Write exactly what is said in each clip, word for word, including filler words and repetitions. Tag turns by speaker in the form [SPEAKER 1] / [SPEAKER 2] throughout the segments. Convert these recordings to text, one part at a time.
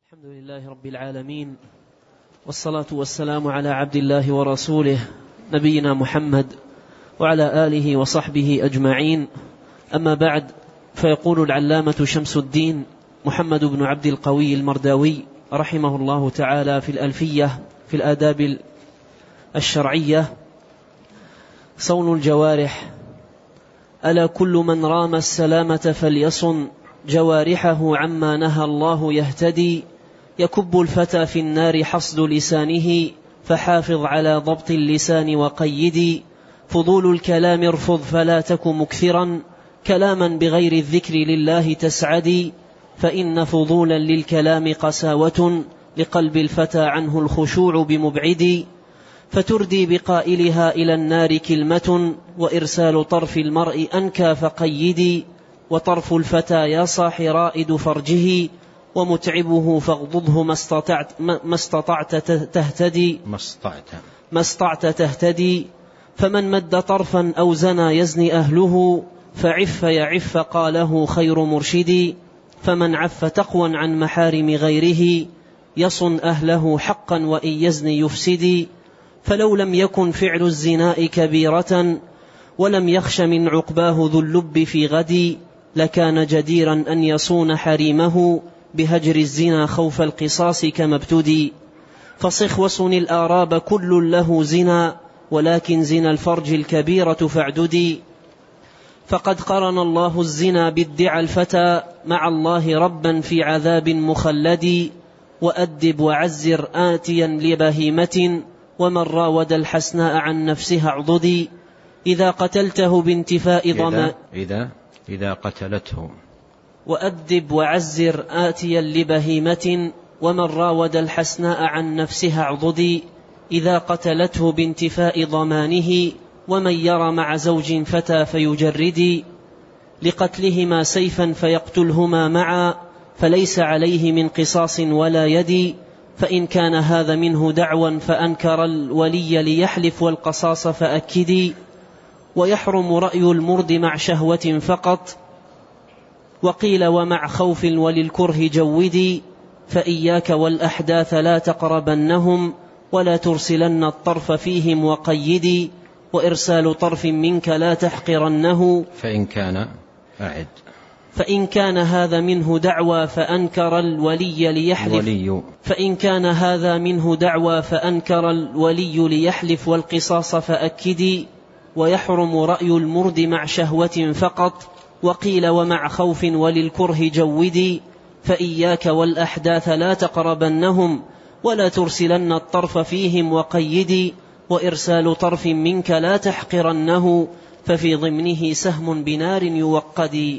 [SPEAKER 1] الحمد لله رب العالمين، والصلاة والسلام على عبد الله ورسوله نبينا محمد وعلى آله وصحبه أجمعين. أما بعد، فيقول العلامة شمس الدين محمد بن عبد القوي المرداوي رحمه الله تعالى في الألفية في الآداب الشرعية: صون الجوارح. ألا كل من رام السلامة فليصن جوارحه عما نهى الله يهتدي. يكب الفتى في النار حصد لسانه، فحافظ على ضبط اللسان وقيدي. فضول الكلام ارفض فلا تك مكثرا، كلاما بغير الذكر لله تسعدي. فإن فضولا للكلام قساوة، لقلب الفتى عنه الخشوع بمبعد. فتردي بقائلها إلى النار كلمة، وإرسال طرف المرء أنكى فقيدي. وطرف الفتى يا صاح رائد فرجه، ومتعبه فاغضضه ما استطعت, ما استطعت تهتدي
[SPEAKER 2] ما استطعت
[SPEAKER 1] ما استطعت تهتدي. فمن مد طرفا أو زنى يزني أهله، فعف يعف قاله خير مرشدي. فمن عف تقوى عن محارم غيره، يصن أهله حقا وإن يزني يفسدي. فلو لم يكن فعل الزناء كبيرة، ولم يخش من عقباه ذو اللب في غد، لكان جديرا أن يصون حريمه بهجر الزنا خوف القصاص كما ابتدي. فصخ وصن الآراب كل له زنا، ولكن زنا الفرج الكبيرة فاعددي. فقد قرن الله الزنا بادعى الفتى، مع الله ربا في عذاب مخلد. وأدب وعزر آتيا لبهيمة، ومن راود الحسناء عن نفسها اعضدي. إذا قتلته بانتفاء ضمان
[SPEAKER 2] إذا, إذا قتلته
[SPEAKER 1] وأدب وعزر آتيا لبهيمة، ومن راود الحسناء عن نفسها اعضدي. إذا قتلته بانتفاء ضمانه، ومن يرى مع زوج فتى فيجردي. لقتلهما سيفا فيقتلهما معا، فليس عليه من قصاص ولا يدي. فإن كان هذا منه دعوا فأنكر الولي ليحلف والقصاص فأكدي. ويحرم رأي المرد مع شهوة فقط، وقيل ومع خوف وللكره جودي. فإياك والأحداث لا تقربنهم، ولا ترسلن الطرف فيهم وقيدي. وإرسال طرف منك لا تحقرنه،
[SPEAKER 2] فإن كان أعد
[SPEAKER 1] فإن كان هذا منه دعوى فأنكر الولي ليحلف
[SPEAKER 2] الولي.
[SPEAKER 1] فإن كان هذا منه دعوى فأنكر الولي ليحلف والقصاص فأكدي. ويحرم رأي المرد مع شهوة فقط، وقيل ومع خوف وللكره جودي. فإياك والأحداث لا تقربنهم، ولا ترسلن الطرف فيهم وقيدي. وإرسال طرف منك لا تحقرنه، ففي ضمنه سهم بنار يوقد.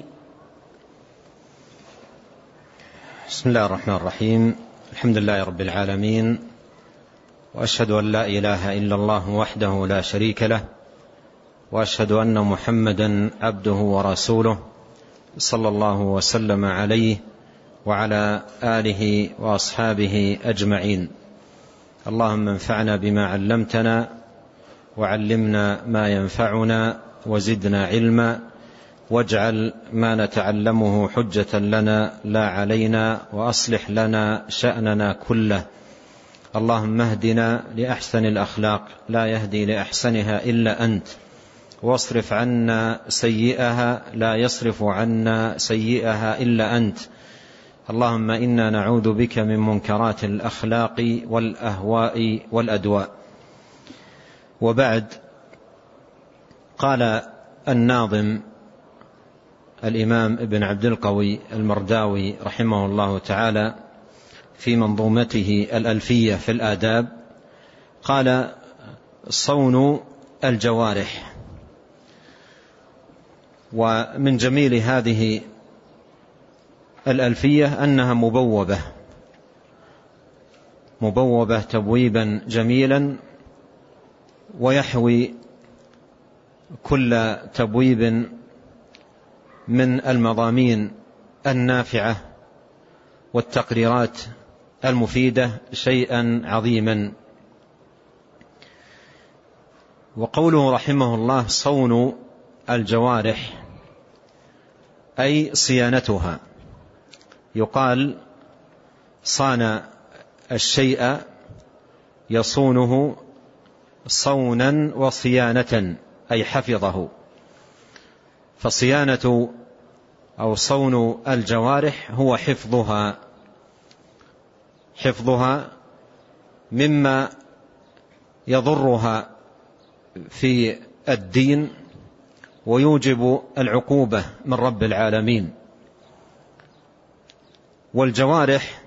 [SPEAKER 2] بسم الله الرحمن الرحيم. الحمد لله رب العالمين، وأشهد أن لا إله إلا الله وحده لا شريك له، وأشهد أن محمدا عبده ورسوله، صلى الله وسلم عليه وعلى آله وأصحابه أجمعين. اللهم انفعنا بما علمتنا، وعلمنا ما ينفعنا، وزدنا علما، واجعل ما نتعلمه حجة لنا لا علينا، وأصلح لنا شأننا كله. اللهم اهدنا لأحسن الأخلاق، لا يهدي لأحسنها إلا أنت، واصرف عنا سيئها، لا يصرف عنا سيئها إلا أنت. اللهم إنا نعوذ بك من منكرات الأخلاق والأهواء والأدواء. وبعد، قال الناظم الإمام ابن عبد القوي المرداوي رحمه الله تعالى في منظومته الألفية في الآداب، قال: صون الجوارح. ومن جميل هذه الألفية أنها مبوبة مبوبة تبويبا جميلا، ويحوي كل تبويب من المضامين النافعة والتقريرات المفيدة شيئا عظيما. وقوله رحمه الله صون الجوارح أي صيانتها. يقال صان الشيء يصونه صونا وصيانة، أي حفظه. فصيانة أو صون الجوارح هو حفظها حفظها مما يضرها في الدين ويوجب العقوبة من رب العالمين. والجوارح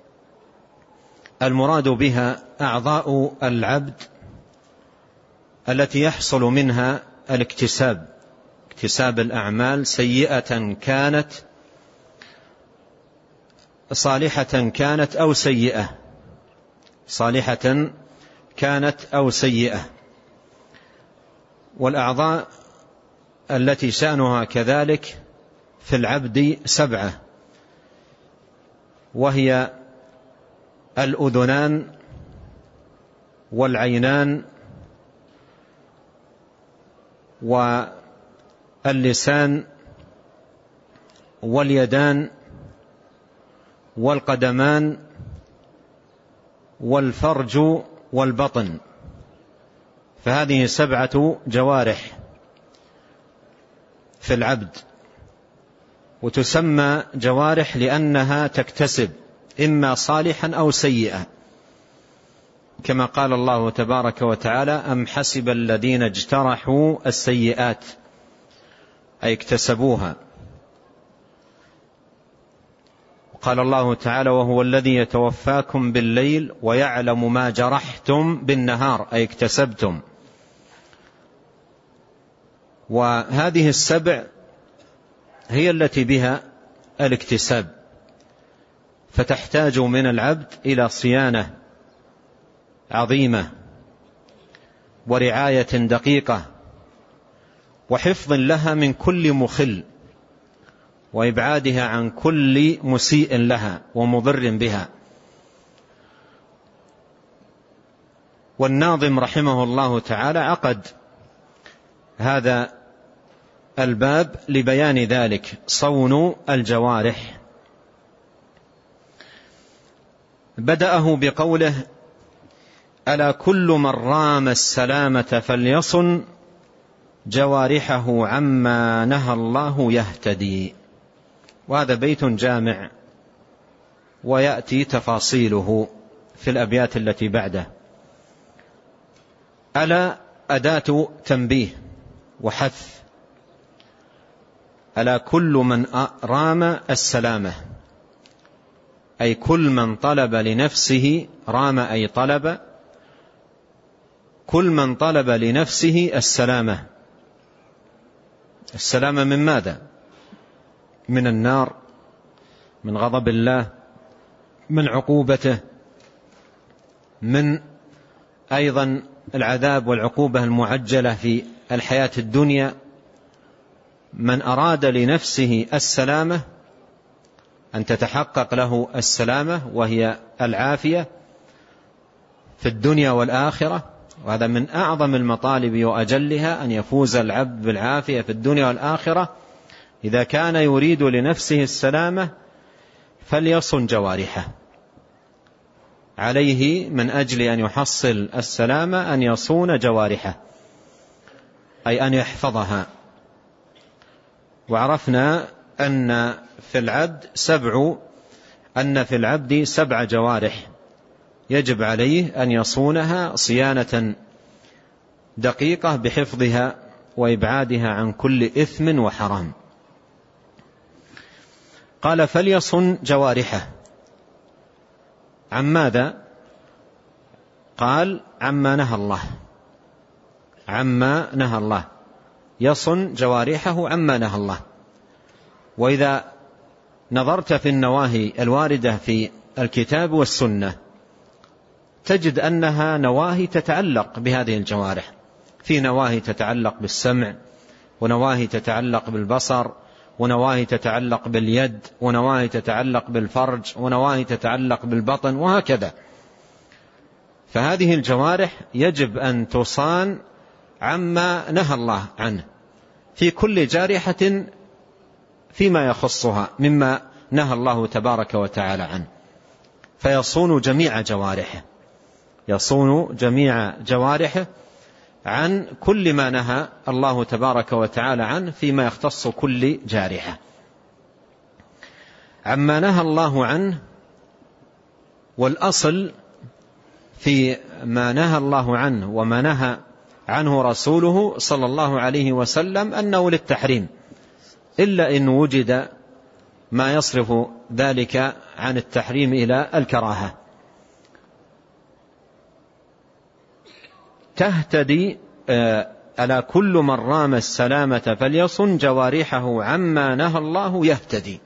[SPEAKER 2] المراد بها أعضاء العبد التي يحصل منها الاكتساب، اكتساب الأعمال سيئة كانت صالحة كانت أو سيئة صالحة كانت أو سيئة. والأعضاء التي شأنها كذلك في العبد سبعة، وهي الأذنان والعينان واللسان واليدان والقدمان والفرج والبطن. فهذه سبعة جوارح في العبد، وتسمى جوارح لأنها تكتسب إما صالحا أو سيئا، كما قال الله تبارك وتعالى: أم حسب الذين اجترحوا السيئات، أي اكتسبوها. قال الله تعالى: وهو الذي يتوفاكم بالليل ويعلم ما جرحتم بالنهار، أي اكتسبتم. وهذه السبع هي التي بها الاكتساب، فتحتاج من العبد إلى صيانة عظيمة ورعاية دقيقة وحفظ لها من كل مخل وإبعادها عن كل مسيء لها ومضر بها. والناظم رحمه الله تعالى عقد هذا الباب لبيان ذلك، صون الجوارح. بدأه بقوله: ألا كل من رام السلامة فليصن جوارحه عما نهى الله يهتدي. وهذا بيت جامع ويأتي تفاصيله في الأبيات التي بعده. ألا أداة تنبيه وحث، ألا كل من رام السلامة، أي كل من طلب لنفسه، رام أي طلب، كل من طلب لنفسه السلامة. السلامة من ماذا؟ من النار، من غضب الله، من عقوبته، من أيضا العذاب والعقوبة المعجلة في الحياة الدنيا. من أراد لنفسه السلامة، أن تتحقق له السلامة وهي العافية في الدنيا والآخرة، وهذا من أعظم المطالب وأجلها، أن يفوز العبد بالعافية في الدنيا والآخرة. إذا كان يريد لنفسه السلامة فليصن جوارحه، عليه من أجل أن يحصل السلامة أن يصون جوارحه، أي أن يحفظها. وعرفنا أن في العبد سبع أن في العبد سبع جوارح يجب عليه أن يصونها صيانة دقيقة بحفظها وإبعادها عن كل إثم وحرام. قال: فليصن جوارحه. عن ماذا؟ قال: عما نهى الله، عما نهى الله، يصن جوارحه عما نهى الله. وإذا نظرت في النواهي الواردة في الكتاب والسنة تجد أنها نواهي تتعلق بهذه الجوارح. في نواهي تتعلق بالسمع، ونواهي تتعلق بالبصر، ونواهي تتعلق باليد، ونواهي تتعلق بالفرج، ونواهي تتعلق بالبطن، وهكذا. فهذه الجوارح يجب أن تصان عما نهى الله عنه في كل جارحة فيما يخصها مما نهى الله تبارك وتعالى عنه. فيصون جميع جوارحه، يصون جميع جوارحه عن كل ما نهى الله تبارك وتعالى عنه فيما يختص كل جارحة. عما نهى الله عنه، والأصل في ما نهى الله عنه وما نهى عنه رسوله صلى الله عليه وسلم أنه للتحريم، إلا إن وجد ما يصرف ذلك عن التحريم إلى الكراهة. تهتدي ألا كل من رام السلامة فليصن جوارحه عما نهى الله يهتدي.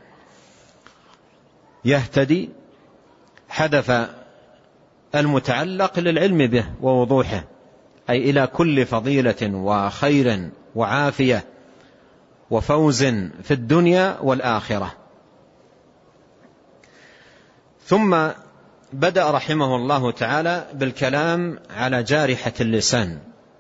[SPEAKER 2] يهتدي حذف المتعلق للعلم به ووضوحه، أي إلى كل فضيلة وخير وعافية وفوز في الدنيا والآخرة. ثم بدأ رحمه الله تعالى بالكلام على جارحة اللسان،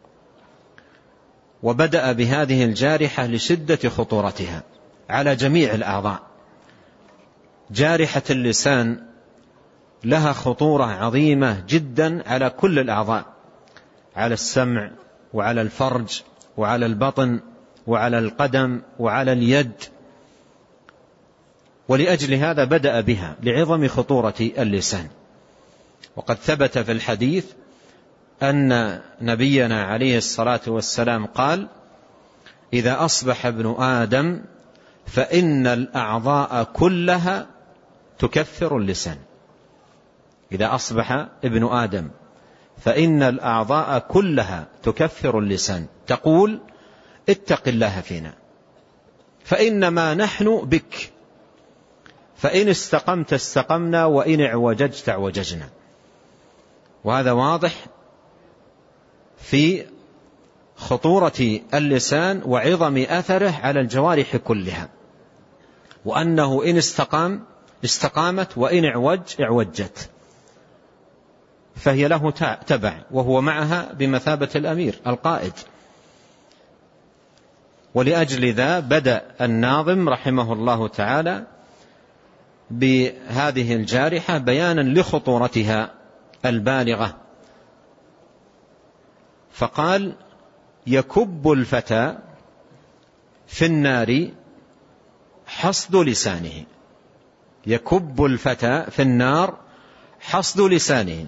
[SPEAKER 2] وبدأ بهذه الجارحة لشدة خطورتها على جميع الأعضاء. جارحة اللسان لها خطورة عظيمة جدا على كل الأعضاء، على السمع وعلى الفرج وعلى البطن وعلى القدم وعلى اليد، ولأجل هذا بدأ بها لعظم خطورة اللسان. وقد ثبت في الحديث أن نبينا عليه الصلاة والسلام قال: إذا أصبح ابن آدم فإن الأعضاء كلها تكفر اللسان. إذا أصبح ابن آدم فإن الأعضاء كلها تكفر اللسان، تقول: اتق الله فينا فإنما نحن بك، فإن استقمت استقمنا وإن اعوججت اعوججنا. وهذا واضح في خطورة اللسان وعظم أثره على الجوارح كلها، وأنه إن استقام استقامت وإن اعوج اعوجت، فهي له تبع، وهو معها بمثابة الأمير القائد. ولأجل ذا بدأ الناظم رحمه الله تعالى بهذه الجارحة بيانا لخطورتها البالغة، فقال: يكب الفتى في النار حصد لسانه. يكب الفتى في النار حصد لسانه.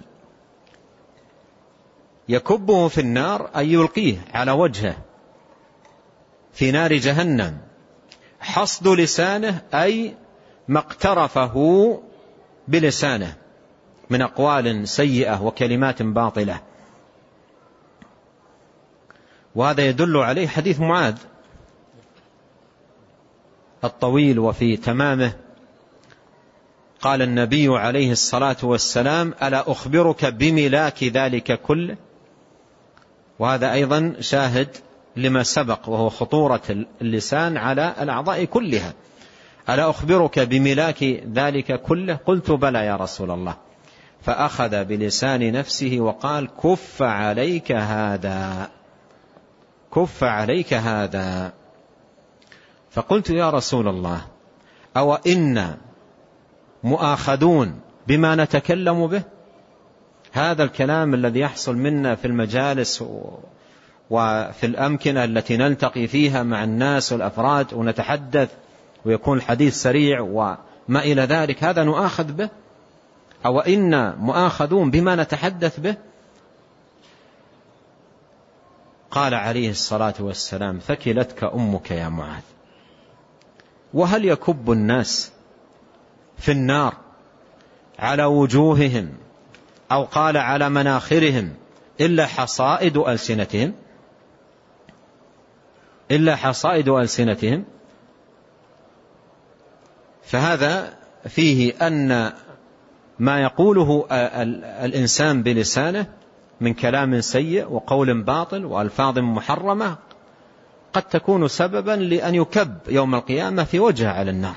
[SPEAKER 2] يكبه في النار أي يلقيه على وجهه في نار جهنم. حصد لسانه أي ما اقترفه بلسانه من أقوال سيئة وكلمات باطلة. وهذا يدل عليه حديث معاذ الطويل، وفي تمامه قال النبي عليه الصلاة والسلام: ألا أخبرك بملاك ذلك كله؟ وهذا أيضا شاهد لما سبق، وهو خطورة اللسان على الأعضاء كلها. ألا أخبرك بملاك ذلك كله؟ قلت: بلى يا رسول الله. فأخذ بلسان نفسه وقال: كف عليك هذا، كف عليك هذا. فقلت: يا رسول الله، أو إن مؤاخذون بما نتكلم به؟ هذا الكلام الذي يحصل منا في المجالس وفي الأمكنة التي نلتقي فيها مع الناس والأفراد ونتحدث ويكون الحديث سريع وما إلى ذلك، هذا نؤاخذ به؟ أو إن مؤاخذون بما نتحدث به؟ قال عليه الصلاة والسلام: ثكلتك أمك يا معاذ. وهل يكب الناس في النار على وجوههم أو قال على مناخرهم إلا حصائد ألسنتهم؟ إلا حصائد ألسنتهم. فهذا فيه أن ما يقوله الإنسان بلسانه من كلام سيء وقول باطل وألفاظ محرمة قد تكون سببا لأن يكب يوم القيامة في وجهه على النار،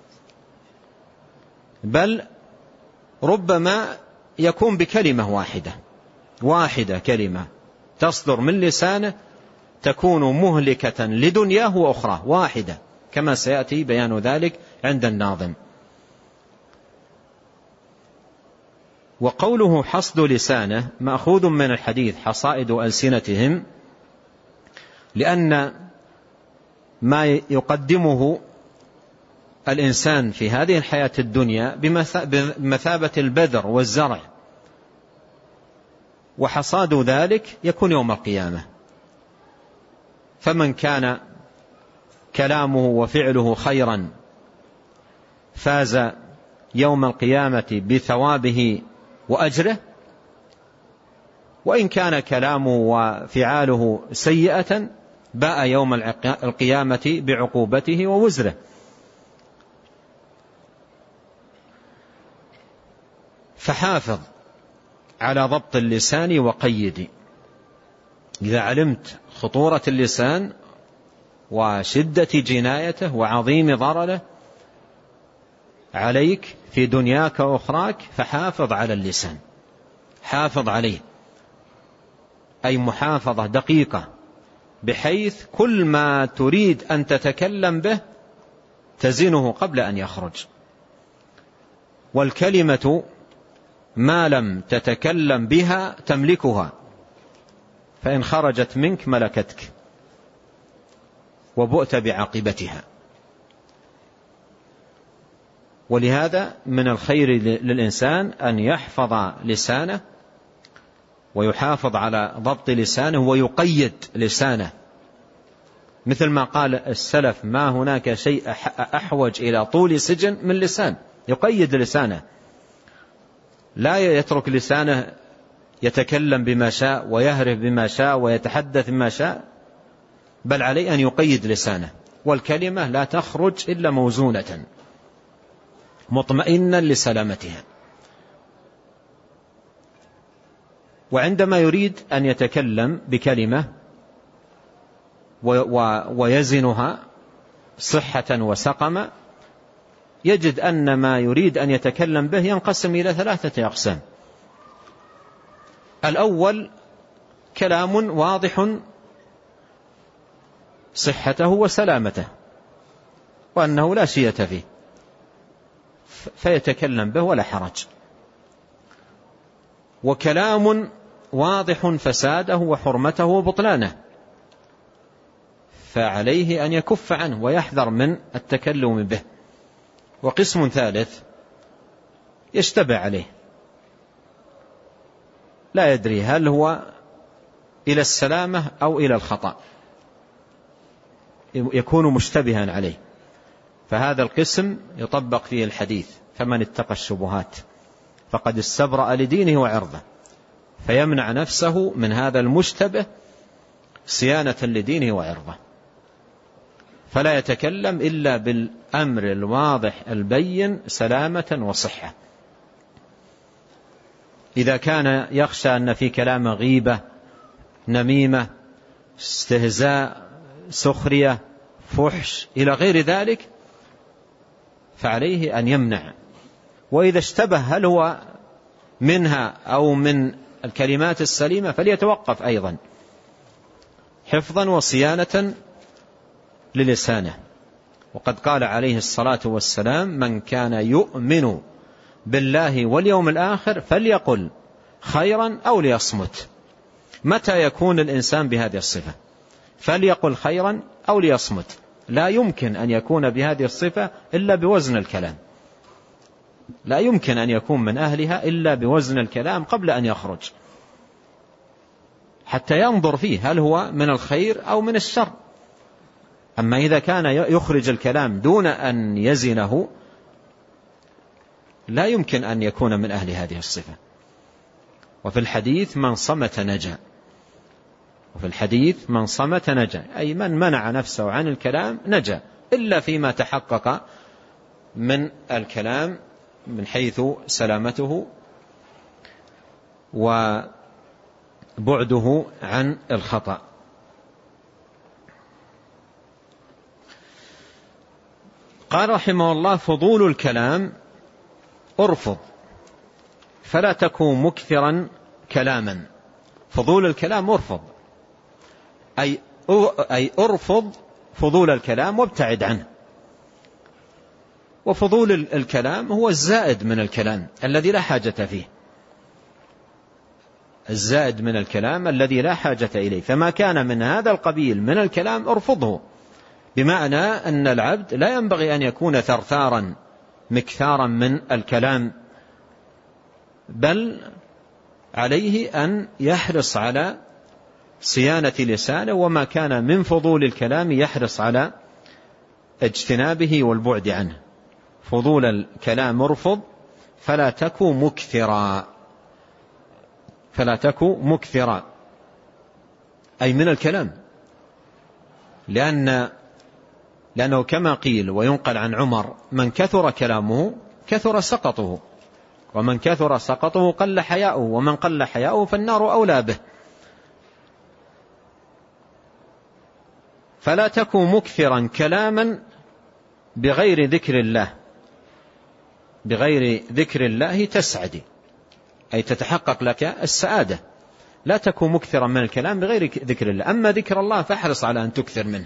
[SPEAKER 2] بل ربما يكون بكلمة واحدة واحدة كلمة تصدر من لسانه تكون مهلكة لدنياه وأخرى، واحدة، كما سيأتي بيان ذلك عند الناظم. وقوله حصد لسانه مأخوذ من الحديث حصائد ألسنتهم، لأن ما يقدمه الإنسان في هذه الحياة الدنيا بمثابة البذر والزرع، وحصاد ذلك يكون يوم القيامة. فمن كان كلامه وفعله خيرا فاز يوم القيامة بثوابه وأجره، وإن كان كلامه وفعاله سيئة باء يوم القيامة بعقوبته ووزره. فحافظ على ضبط اللسان وقيد. إذا علمت خطورة اللسان وشدة جنايته وعظيم ضرره عليك في دنياك وأخراك فحافظ على اللسان، حافظ عليه، أي محافظة دقيقة، بحيث كل ما تريد أن تتكلم به تزنه قبل أن يخرج. والكلمة ما لم تتكلم بها تملكها، فإن خرجت منك ملكتك وبؤت بعاقبتها. ولهذا من الخير للإنسان أن يحفظ لسانه ويحافظ على ضبط لسانه ويقيد لسانه، مثل ما قال السلف: ما هناك شيء أحوج إلى طول سجن من لسان. يقيد لسانه، لا يترك لسانه يتكلم بما شاء ويهرف بما شاء ويتحدث بما شاء، بل عليه أن يقيد لسانه. والكلمة لا تخرج إلا موزونة مطمئنا لسلامتها. وعندما يريد أن يتكلم بكلمة ويزنها صحة وسقما، يجد أن ما يريد أن يتكلم به ينقسم إلى ثلاثة أقسام. الأول كلام واضح صحته وسلامته وأنه لا شية فيه فيتكلم به ولا حرج. وكلام واضح فساده وحرمته وبطلانه، فعليه أن يكف عنه ويحذر من التكلم به. وقسم ثالث يشتبه عليه، لا يدري هل هو إلى السلامة أو إلى الخطأ، يكون مشتبها عليه، فهذا القسم يطبق فيه الحديث: فمن اتقى الشبهات فقد استبرأ لدينه وعرضه، فيمنع نفسه من هذا المشتبه صيانة لدينه وعرضه، فلا يتكلم إلا بالأمر الواضح البين سلامة وصحة. إذا كان يخشى أن في كلام غيبة، نميمة، استهزاء، سخرية، فحش إلى غير ذلك فعليه أن يمنع. وإذا اشتبه هل هو منها أو من الكلمات السليمة فليتوقف أيضا حفظا وصيانة للسانه. وقد قال عليه الصلاة والسلام: من كان يؤمن بالله واليوم الآخر فليقل خيرا أو ليصمت. متى يكون الإنسان بهذه الصفة؟ فليقل خيرا أو ليصمت. لا يمكن أن يكون بهذه الصفة إلا بوزن الكلام، لا يمكن أن يكون من أهلها إلا بوزن الكلام قبل أن يخرج، حتى ينظر فيه هل هو من الخير أو من الشر. أما إذا كان يخرج الكلام دون أن يزنه لا يمكن أن يكون من أهل هذه الصفة. وفي الحديث: من صمت نجا. وفي الحديث: من صمت نجا، أي من منع نفسه عن الكلام نجا، إلا فيما تحقق من الكلام من حيث سلامته وبعده عن الخطأ. قال رحمه الله: فضول الكلام أرفض فلا تكن مكثرا كلاما. فضول الكلام أرفض، أي أي أرفض فضول الكلام وابتعد عنه. وفضول الكلام هو الزائد من الكلام الذي لا حاجة فيه، الزائد من الكلام الذي لا حاجة إليه. فما كان من هذا القبيل من الكلام ارفضه، بمعنى أن العبد لا ينبغي أن يكون ثرثارا مكثارا من الكلام، بل عليه أن يحرص على صيانة لسانه، وما كان من فضول الكلام يحرص على اجتنابه والبعد عنه. فضول الكلام ارفض فلا تكو مكثرا، فلا تكو مكثرا أي من الكلام، لأن لأنه كما قيل وينقل عن عمر: من كثر كلامه كثر سقطه، ومن كثر سقطه قل حياؤه، ومن قل حياؤه فالنار أولى به. فلا تكن مكثرا كلاما بغير ذكر الله، بغير ذكر الله تسعد، أي تتحقق لك السعادة. لا تكن مكثرا من الكلام بغير ذكر الله. أما ذكر الله فاحرص على أن تكثر منه،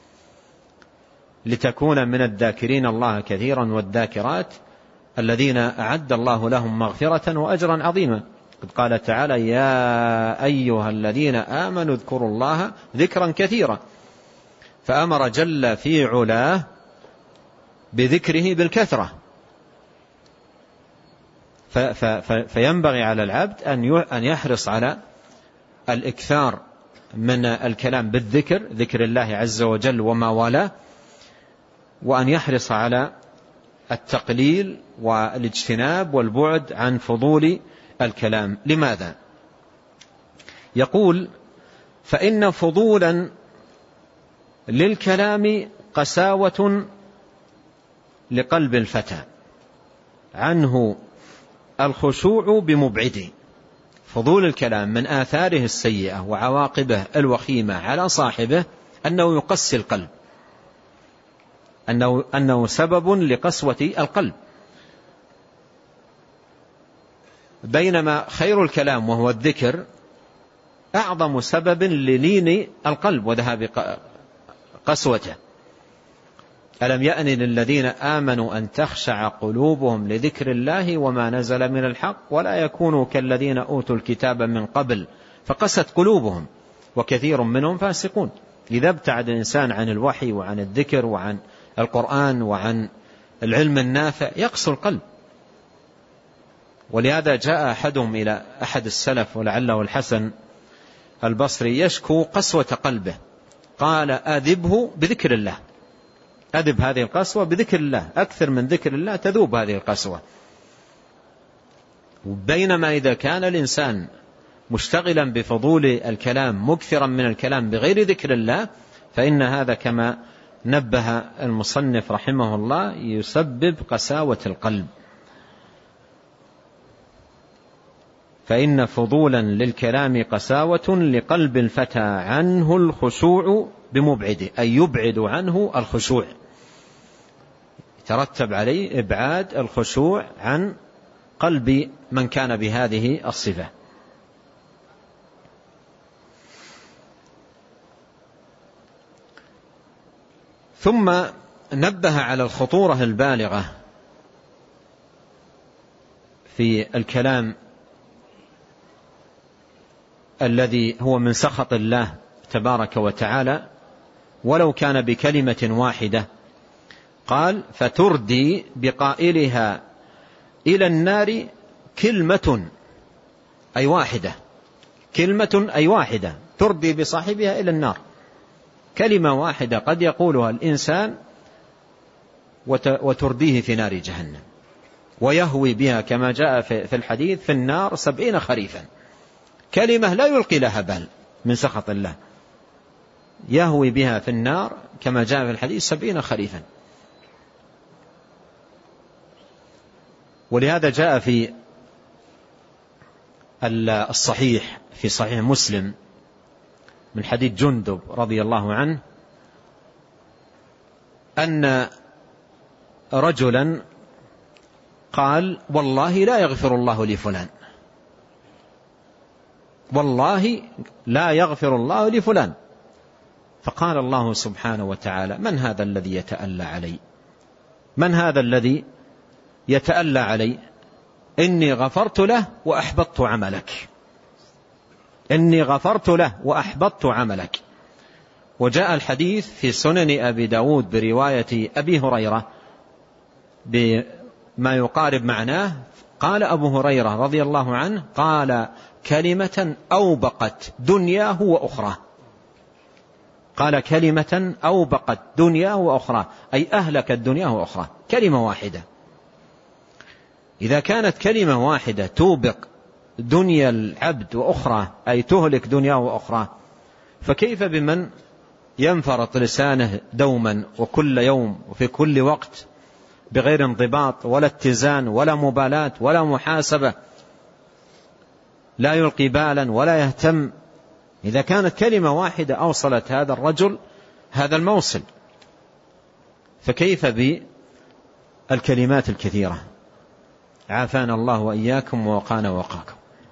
[SPEAKER 2] لتكون من الذاكرين الله كثيرا والذاكرات الذين أعد الله لهم مغفرة وأجرا عظيما. قد قال تعالى: يا أيها الذين آمنوا اذكروا الله ذكرا كثيرا، فأمر جل في علاه بذكره بالكثرة. فينبغي على العبد أن يحرص على الإكثار من الكلام بالذكر، ذكر الله عز وجل وما والاه، وأن يحرص على التقليل والاجتناب والبعد عن فضول الكلام. لماذا؟ يقول: فإن فضولا للكلام قساوة لقلب الفتى، عنه الخشوع بمبعده. فضول الكلام من آثاره السيئة وعواقبه الوخيمة على صاحبه أنه يقسي القلب، أنه, أنه سبب لقسوة القلب، بينما خير الكلام وهو الذكر أعظم سبب للين القلب وذهاب قسوته. ألم يأن للذين آمنوا أن تخشع قلوبهم لذكر الله وما نزل من الحق ولا يكونوا كالذين أوتوا الكتاب من قبل فقست قلوبهم وكثير منهم فاسقون. إذا ابتعد الإنسان عن الوحي وعن الذكر وعن القرآن وعن العلم النافع يقسو القلب. ولهذا جاء أحدهم إلى أحد السلف ولعله الحسن البصري يشكو قسوة قلبه، قال: أذبه بذكر الله، أذب هذه القسوة بذكر الله، أكثر من ذكر الله تذوب هذه القسوة. بينما إذا كان الإنسان مشتغلا بفضول الكلام مكثرا من الكلام بغير ذكر الله فإن هذا كما نبه المصنف رحمه الله يسبب قساوة القلب. فإن فضولا للكلام قساوة لقلب الفتى عنه الخشوع بمبعده، أي يبعد عنه الخشوع، يترتب عليه إبعاد الخشوع عن قلب من كان بهذه الصفة. ثم نبه على الخطورة البالغة في الكلام الذي هو من سخط الله تبارك وتعالى ولو كان بكلمة واحدة. قال: فتردي بقائلها إلى النار كلمة أي واحدة، كلمة أي واحدة تردي بصاحبها إلى النار. كلمة واحدة قد يقولها الإنسان وترديه في نار جهنم، ويهوي بها كما جاء في الحديث في النار سبعين خريفا. كلمة لا يلقي لها بال من سخط الله، يهوي بها في النار كما جاء في الحديث سبعين خريفا. ولهذا جاء في الصحيح في صحيح مسلم من حديث جندب رضي الله عنه أن رجلا قال: والله لا يغفر الله لفلان، والله لا يغفر الله لفلان. فقال الله سبحانه وتعالى: من هذا الذي يتألى علي؟ من هذا الذي يتألى علي؟ إني غفرت له وأحبطت عملك. إني غفرت له وأحبطت عملك. وجاء الحديث في سنن أبي داود برواية أبي هريرة بما يقارب معناه. قال أبو هريرة رضي الله عنه قال كلمة أوبقت دنياه وأخرى. قال كلمة أوبقت دنياه وأخرى أي أهلكت دنياه وأخرى. كلمة واحدة. إذا كانت كلمة واحدة توبق دنيا العبد وأخرى أي تهلك دنياه وأخرى، فكيف بمن ينفرط لسانه دوما وكل يوم وفي كل وقت بغير انضباط ولا اتزان ولا مبالاة ولا محاسبة، لا يلقي بالا ولا يهتم. إذا كانت كلمة واحدة أوصلت هذا الرجل هذا الموصل، فكيف بالكلمات الكثيرة؟ عافانا الله وإياكم ووقانا ووقاكم.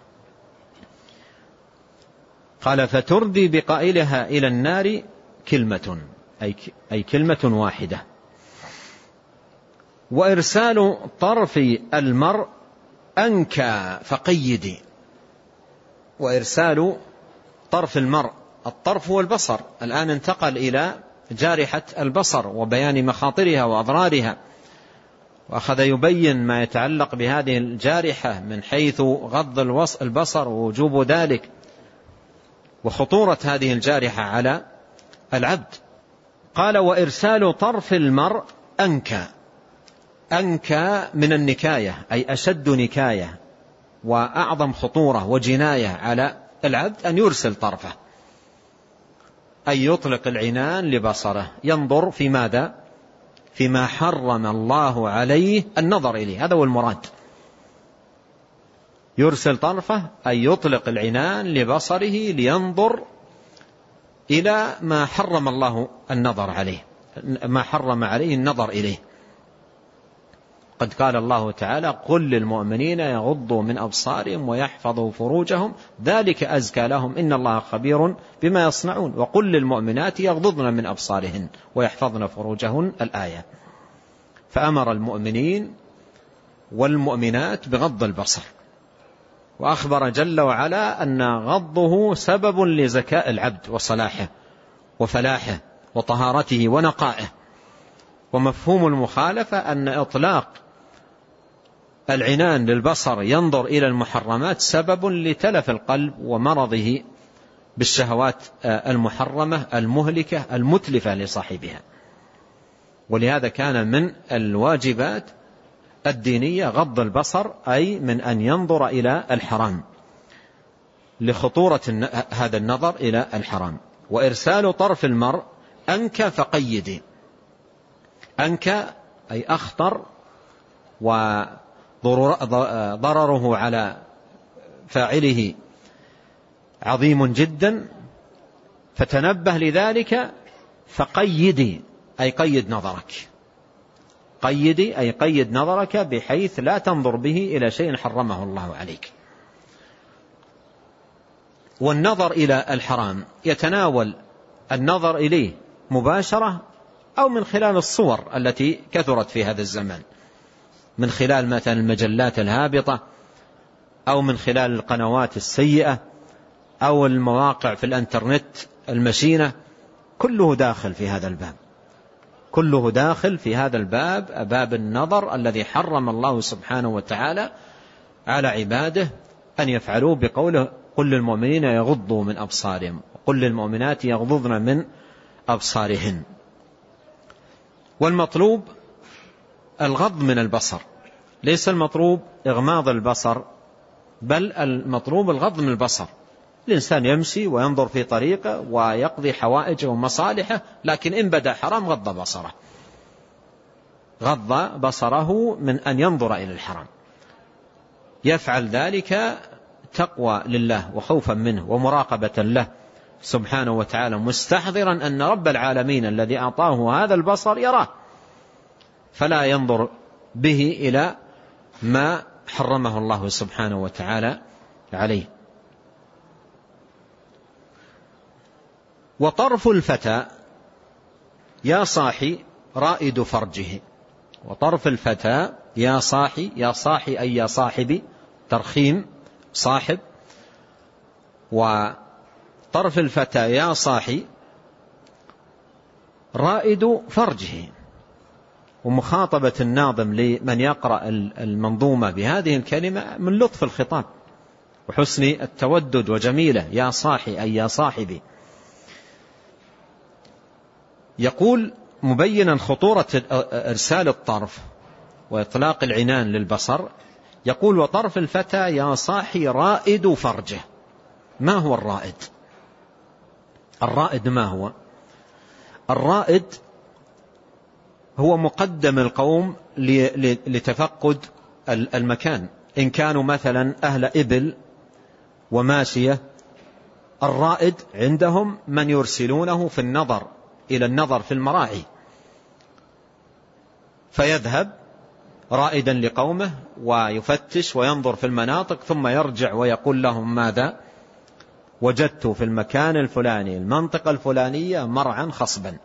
[SPEAKER 2] قال فتردي بقائلها إلى النار كلمة أي كلمة واحدة. وإرسال طرف المرء أنكى فقيدي. وإرسال طرف المرء، الطرف هو البصر، الآن انتقل إلى جارحة البصر وبيان مخاطرها وأضرارها، وأخذ يبين ما يتعلق بهذه الجارحة من حيث غض البصر ووجوب ذلك وخطورة هذه الجارحة على العبد. قال وإرسال طرف المرء أنكى. أنكى من النكاية أي أشد نكاية وأعظم خطورة وجناية على العبد أن يرسل طرفه، أي يطلق العنان لبصره، ينظر في ماذا؟ فيما حرم الله عليه النظر إليه. هذا هو المراد. يرسل طرفه أي يطلق العنان لبصره لينظر إلى ما حرم الله النظر عليه، ما حرم عليه النظر إليه. قد قال الله تعالى قل للمؤمنين يغضوا من أبصارهم ويحفظوا فروجهم ذلك أزكى لهم إن الله خبير بما يصنعون وقل للمؤمنات يغضضن من أبصارهن ويحفظن فروجهن الآية. فأمر المؤمنين والمؤمنات بغض البصر، وأخبر جل وعلا أن غضه سبب لزكاء العبد وصلاحه وفلاحه وطهارته ونقائه. ومفهوم المخالفة أن إطلاق العنان للبصر ينظر إلى المحرمات سبب لتلف القلب ومرضه بالشهوات المحرمة المهلكة المتلفة لصاحبها. ولهذا كان من الواجبات الدينية غض البصر، أي من أن ينظر إلى الحرام لخطورة هذا النظر إلى الحرام. وإرسال طرف المرء أنكى فقيدي. أنكى أي أخطر وضرره على فاعله عظيم جدا، فتنبه لذلك. فقيدي أي قيد نظرك. قيدي أي قيد نظرك بحيث لا تنظر به إلى شيء حرمه الله عليك. والنظر إلى الحرام يتناول النظر إليه مباشرة أو من خلال الصور التي كثرت في هذا الزمان، من خلال مثلا المجلات الهابطة أو من خلال القنوات السيئة أو المواقع في الانترنت المشينة. كله داخل في هذا الباب، كله داخل في هذا الباب، باب النظر الذي حرم الله سبحانه وتعالى على عباده أن يفعلوا بقوله قل للمؤمنين يغضوا من أبصارهم وقل للمؤمنات يغضضن من أبصارهن. والمطلوب الغض من البصر، ليس المطلوب إغماض البصر، بل المطلوب الغض من البصر. الإنسان يمشي وينظر في طريقه ويقضي حوائجه ومصالحه، لكن إن بدأ حرام غض بصره، غض بصره من أن ينظر إلى الحرام. يفعل ذلك تقوى لله وخوفا منه ومراقبة له سبحانه وتعالى، مستحضرا أن رب العالمين الذي أعطاه هذا البصر يراه، فلا ينظر به إلى ما حرمه الله سبحانه وتعالى عليه. وطرف الفتى يا صاحي رائد فرجه. وطرف الفتى يا صاحي، يا صاحي أي يا صاحبي، ترخيم صاحب. وطرف الفتى يا صاحي رائد فرجه. ومخاطبة الناظم لمن يقرأ المنظومة بهذه الكلمة من لطف الخطاب وحسن التودد وجميلة، يا صاحي أي يا صاحبي. يقول مبينا خطورة إرسال الطرف وإطلاق العنان للبصر، يقول وطرف الفتى يا صاحي رائد فرجه. ما هو الرائد؟ الرائد ما هو؟ الرائد هو مقدم القوم لتفقد المكان. إن كانوا مثلا أهل إبل وماشية، الرائد عندهم من يرسلونه في النظر إلى النظر في المراعي، فيذهب رائدا لقومه ويفتش وينظر في المناطق، ثم يرجع ويقول لهم ماذا وجدت في المكان الفلاني المنطقة الفلانية مرعا خصبا.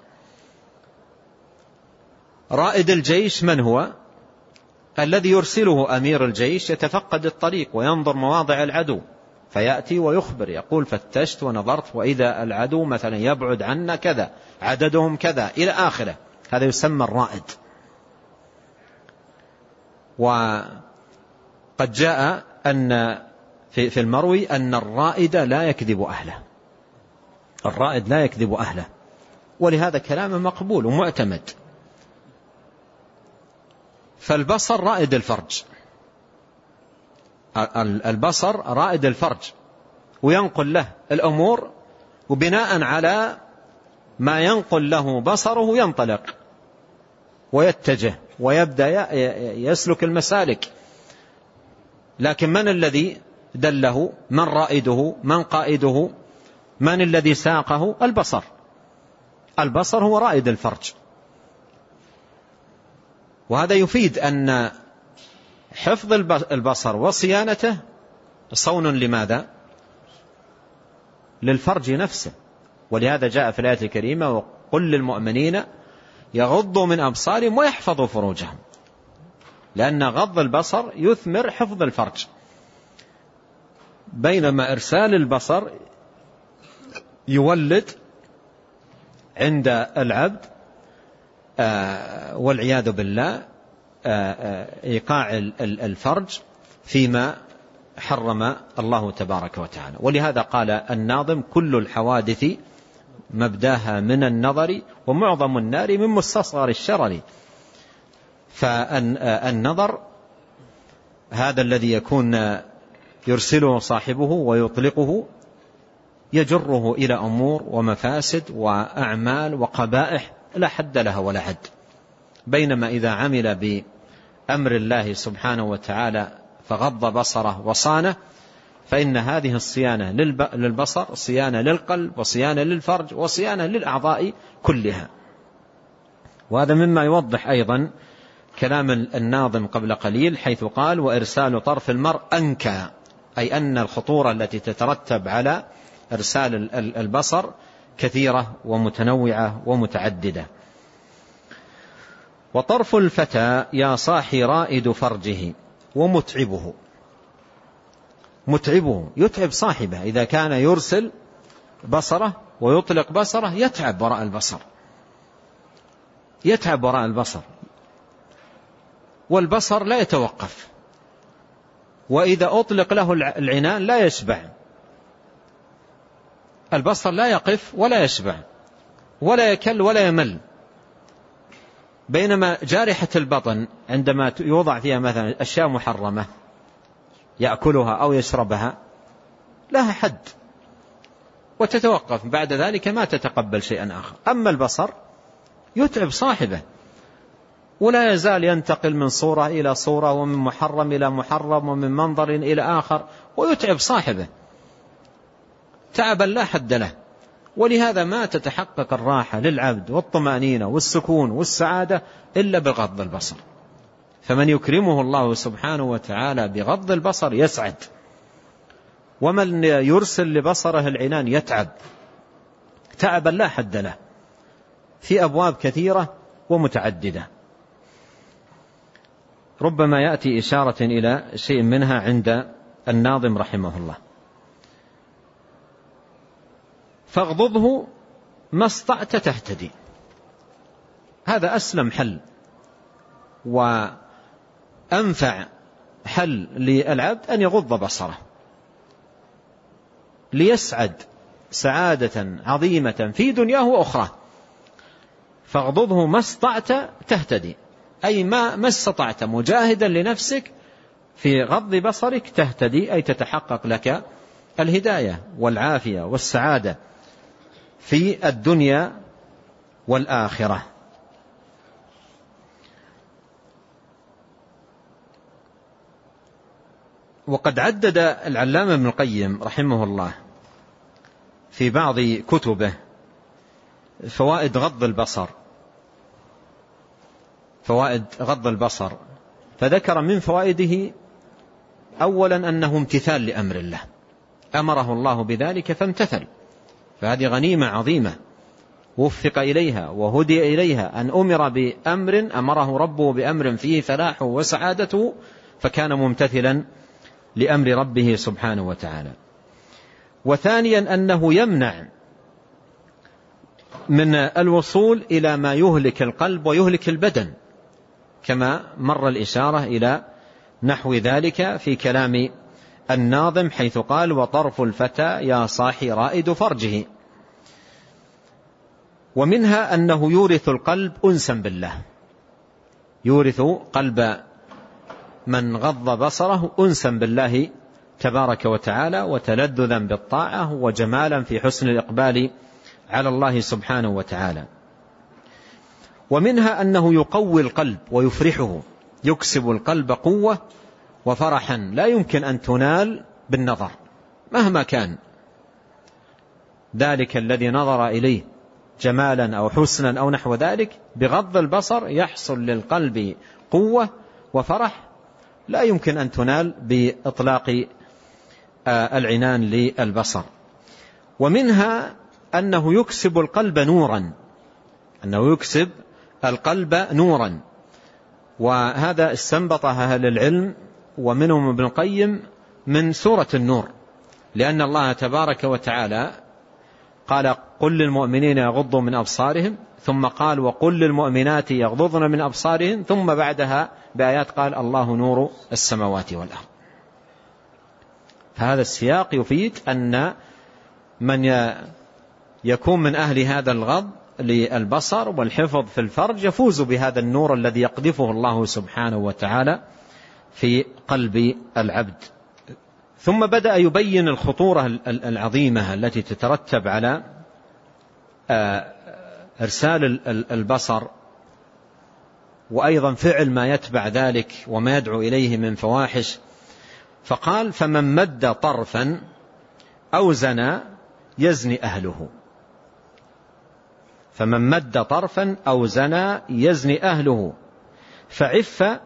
[SPEAKER 2] رائد الجيش من هو؟ الذي يرسله أمير الجيش يتفقد الطريق وينظر مواضع العدو، فيأتي ويخبر يقول فتشت ونظرت وإذا العدو مثلا يبعد عنا كذا، عددهم كذا إلى آخره. هذا يسمى الرائد. وقد جاء أن في في المروي أن الرائد لا يكذب أهله، الرائد لا يكذب أهله، ولهذا كلامه مقبول ومعتمد. فالبصر رائد الفرج، البصر رائد الفرج، وينقل له الأمور، وبناء على ما ينقل له بصره ينطلق ويتجه ويبدأ يسلك المسالك. لكن من الذي دله؟ من رائده؟ من قائده؟ من الذي ساقه؟ البصر. البصر هو رائد الفرج. وهذا يفيد أن حفظ البصر وصيانته صون لماذا؟ للفرج نفسه. ولهذا جاء في الآية الكريمة وقل للمؤمنين يغضوا من أبصارهم ويحفظوا فروجهم، لأن غض البصر يثمر حفظ الفرج، بينما إرسال البصر يولد عند العبد والعياذ بالله إيقاع الفرج فيما حرم الله تبارك وتعالى. ولهذا قال الناظم كل الحوادث مبداها من النظر ومعظم النار من مستصغر الشرر. فالنظر هذا الذي يكون يرسله صاحبه ويطلقه يجره إلى أمور ومفاسد وأعمال وقبائح لا حد لها ولا عد. بينما إذا عمل بأمر الله سبحانه وتعالى فغض بصره وصانه، فإن هذه الصيانة للبصر صيانة للقلب وصيانة للفرج وصيانة للأعضاء كلها. وهذا مما يوضح أيضا كلام الناظم قبل قليل حيث قال وإرسال طرف المرء أنكى، أي أن الخطورة التي تترتب على إرسال البصر كثيرة ومتنوعة ومتعددة. وطرف الفتى يا صاحي رائد فرجه ومتعبه. متعبه يتعب صاحبه، إذا كان يرسل بصره ويطلق بصره يتعب وراء البصر، يتعب وراء البصر. والبصر لا يتوقف، وإذا أطلق له العنان لا يشبع. البصر لا يقف ولا يشبع ولا يكل ولا يمل. بينما جارحة البطن عندما يوضع فيها مثلا أشياء محرمة يأكلها أو يشربها لها حد وتتوقف، بعد ذلك ما تتقبل شيئا آخر. أما البصر يتعب صاحبه ولا يزال ينتقل من صورة إلى صورة ومن محرم إلى محرم ومن منظر إلى آخر، ويتعب صاحبه تعبا لا حد له. ولهذا ما تتحقق الراحة للعبد والطمأنينة والسكون والسعادة إلا بغض البصر. فمن يكرمه الله سبحانه وتعالى بغض البصر يسعد، ومن يرسل لبصره العنان يتعب تعبا لا حد له في أبواب كثيرة ومتعددة. ربما يأتي إشارة إلى شيء منها عند الناظم رحمه الله. فاغضضه ما استطعت تهتدي. هذا أسلم حل وأنفع حل للعبد أن يغض بصره ليسعد سعادة عظيمة في دنياه وأخرى. فاغضضه ما استطعت تهتدي، أي ما ما استطعت مجاهدا لنفسك في غض بصرك تهتدي، أي تتحقق لك الهداية والعافية والسعادة في الدنيا والآخرة. وقد عدد العلامة ابن القيم رحمه الله في بعض كتبه فوائد غض البصر فوائد غض البصر فذكر من فوائده أولا أنه امتثال لأمر الله، أمره الله بذلك فامتثل، فهذه غنيمة عظيمة وفق إليها وهدي إليها، أن أمر بأمر أمره ربه بأمر فيه فلاحه وسعادته فكان ممتثلا لأمر ربه سبحانه وتعالى. وثانيا أنه يمنع من الوصول إلى ما يهلك القلب ويهلك البدن، كما مر الإشارة إلى نحو ذلك في كلام الناظم حيث قال: وطرف الفتى يا صاحي رائد فرجه. ومنها أنه يورث القلب أنسا بالله، يورث قلب من غض بصره أنسا بالله تبارك وتعالى، وتلذذا بالطاعة وجمالا في حسن الإقبال على الله سبحانه وتعالى. ومنها أنه يقوي القلب ويفرحه، يكسب القلب قوة وفرحا لا يمكن أن تنال بالنظر مهما كان ذلك الذي نظر إليه جمالا أو حسنا أو نحو ذلك، بغض البصر يحصل للقلب قوة وفرح لا يمكن أن تنال بإطلاق العنان للبصر. ومنها أنه يكسب القلب نورا، أنه يكسب القلب نورا، وهذا استنبطها أهل العلم ومنهم ابن القيم من سورة النور، لأن الله تبارك وتعالى قال: قل للمؤمنين يغضوا من أبصارهم، ثم قال: وقل للمؤمنات يغضضن من أبصارهن، ثم بعدها بآيات قال: الله نور السماوات والأرض. فهذا السياق يفيد أن من يكون من أهل هذا الغض للبصر والحفظ في الفرج يفوز بهذا النور الذي يقذفه الله سبحانه وتعالى في قلب العبد. ثم بدأ يبين الخطورة العظيمة التي تترتب على إرسال البصر، وأيضا فعل ما يتبع ذلك وما يدعو إليه من فواحش. فقال: فمن مد طرفا أو زنى يزني أهله. فمن مد طرفا أو زنى يزني أهله فعف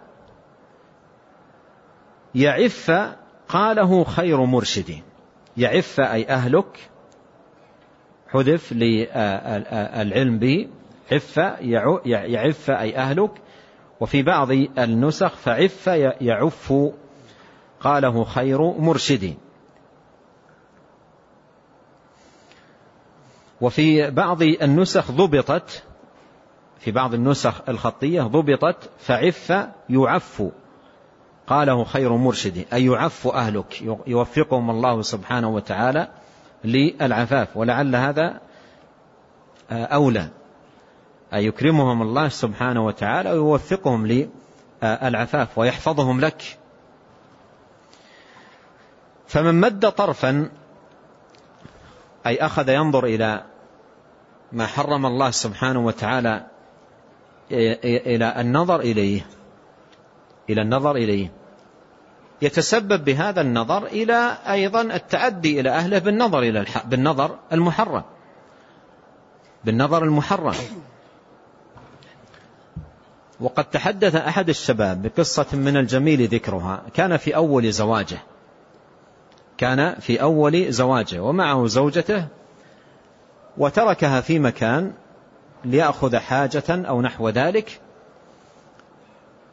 [SPEAKER 2] يعف قاله خير مرشد. يعف أي أهلك، حذف للعلم به، عف يعف أي أهلك. وفي بعض النسخ فعف يعف قاله خير مرشد. وفي بعض النسخ ضبطت، في بعض النسخ الخطية ضبطت فعف يعف قاله خير مرشد، أي يعف أهلك، يوفقهم الله سبحانه وتعالى للعفاف. ولعل هذا أولى، أي يكرمهم الله سبحانه وتعالى ويوفقهم للعفاف ويحفظهم لك. فمن مد طرفا أي أخذ ينظر إلى ما حرم الله سبحانه وتعالى إلى النظر إليه إلى النظر إليه يتسبب بهذا النظر إلى أيضا التعدي إلى أهله بالنظر إلى الح... بالنظر المحرم بالنظر المحرم. وقد تحدث أحد الشباب بقصة من الجميل ذكرها. كان في أول زواجه كان في أول زواجه ومعه زوجته، وتركها في مكان ليأخذ حاجة أو نحو ذلك،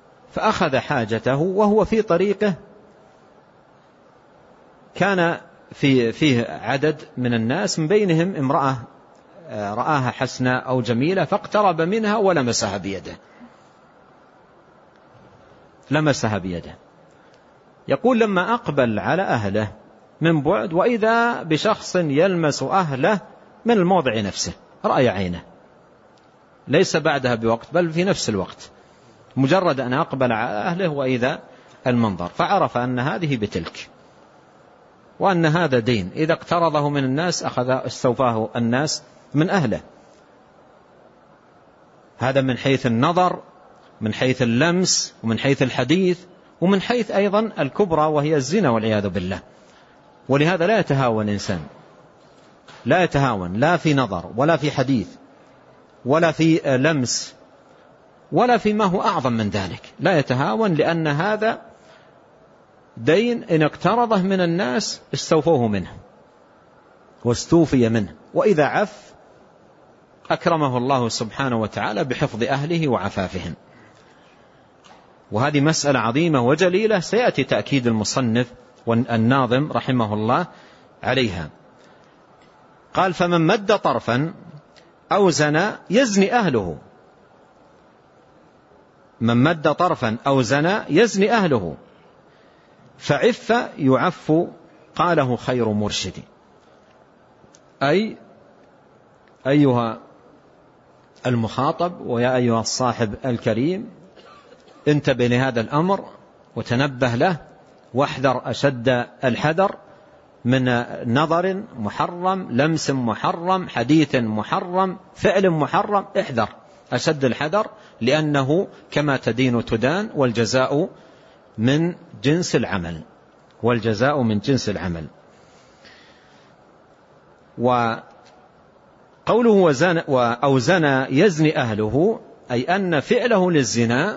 [SPEAKER 2] فأخذ حاجته وهو في طريقه كان في فيه عدد من الناس من بينهم امرأة رآها حسنة أو جميلة فاقترب منها ولمسها بيده لمسها بيده يقول لما أقبل على أهله من بعد وإذا بشخص يلمس أهله من الموضع نفسه رأي عينه ليس بعدها بوقت بل في نفس الوقت مجرد أن أقبل على أهله وإذا المنظر فعرف أن هذه بتلك وأن هذا دين إذا اقترضه من الناس أخذ استوفاه الناس من أهله. هذا من حيث النظر من حيث اللمس ومن حيث الحديث ومن حيث أيضا الكبرى وهي الزنا والعياذ بالله. ولهذا لا يتهاون إنسان لا يتهاون لا في نظر ولا في حديث ولا في لمس ولا فيما هو أعظم من ذلك لا يتهاون لأن هذا دين إن اقترضه من الناس استوفوه منه واستوفي منه وإذا عف أكرمه الله سبحانه وتعالى بحفظ أهله وعفافهم. وهذه مسألة عظيمة وجليلة سيأتي تأكيد المصنف والناظم رحمه الله عليها. قال فمن مد طرفا أو زنى يزني أهله من مد طرفا أو زنى يزني أهله فعف يعف قاله خير مرشد. أي أيها المخاطب ويا أيها الصاحب الكريم انتبه لهذا الأمر وتنبه له واحذر أشد الحذر من نظر محرم لمس محرم حديث محرم فعل محرم احذر أشد الحذر لأنه كما تدين تدان والجزاء من جنس العمل والجزاء من جنس العمل. وقوله وزن أو زنى يزني أهله أي أن فعله للزنا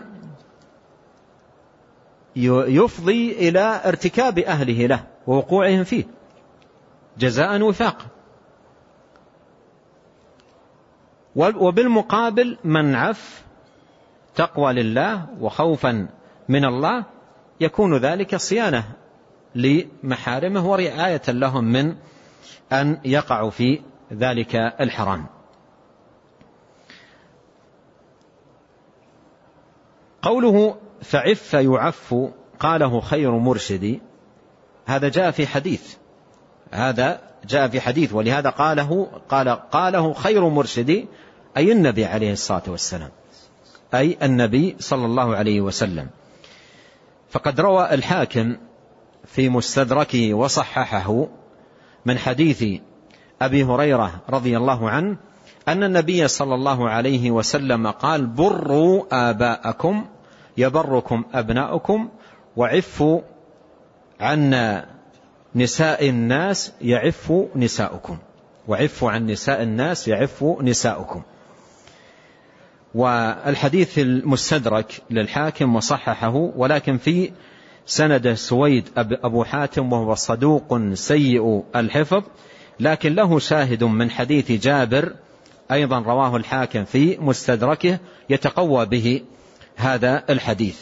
[SPEAKER 2] يفضي إلى ارتكاب أهله له ووقوعهم فيه جزاء وفاق. وبالمقابل من عف تقوى لله وخوفا من الله يكون ذلك صيانة لمحارمه ورعاية لهم من أن يقعوا في ذلك الحرام. قوله فعف يعف قاله خير مرشد هذا جاء في حديث هذا جاء في حديث ولهذا قاله قال قاله خير مرشد أي النبي عليه الصلاة والسلام أي النبي صلى الله عليه وسلم. فقد روى الحاكم في مستدركه وصححه من حديث أبي هريرة رضي الله عنه أن النبي صلى الله عليه وسلم قال بروا آباءكم يبركم أبناؤكم وعفوا عن نساء الناس يعف نساؤكم وعفوا عن نساء الناس يعف نساؤكم. والحديث المستدرك للحاكم وصححه ولكن في سند سويد أبو حاتم وهو صدوق سيء الحفظ لكن له شاهد من حديث جابر أيضا رواه الحاكم في مستدركه يتقوى به هذا الحديث.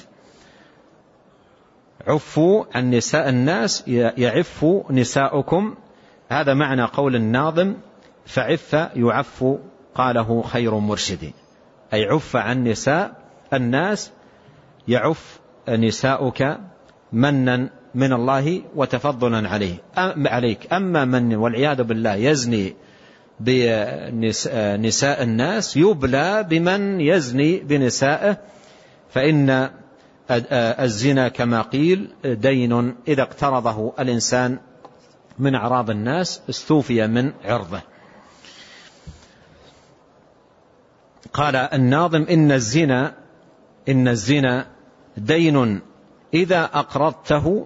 [SPEAKER 2] عفوا عن نساء الناس يعف نساؤكم هذا معنى قول الناظم فعف يعف قاله خير مرشد أي عف عن نساء الناس يعف نساؤك منا من الله وتفضلا عليه عليك. أما من والعياذ بالله يزني بنساء الناس يبلى بمن يزني بنسائه فإن الزنا كما قيل دين إذا اقترضه الإنسان من أعراض الناس استوفي من عرضه. قال الناظم إن الزنا إن الزنا دين إذا أقرضته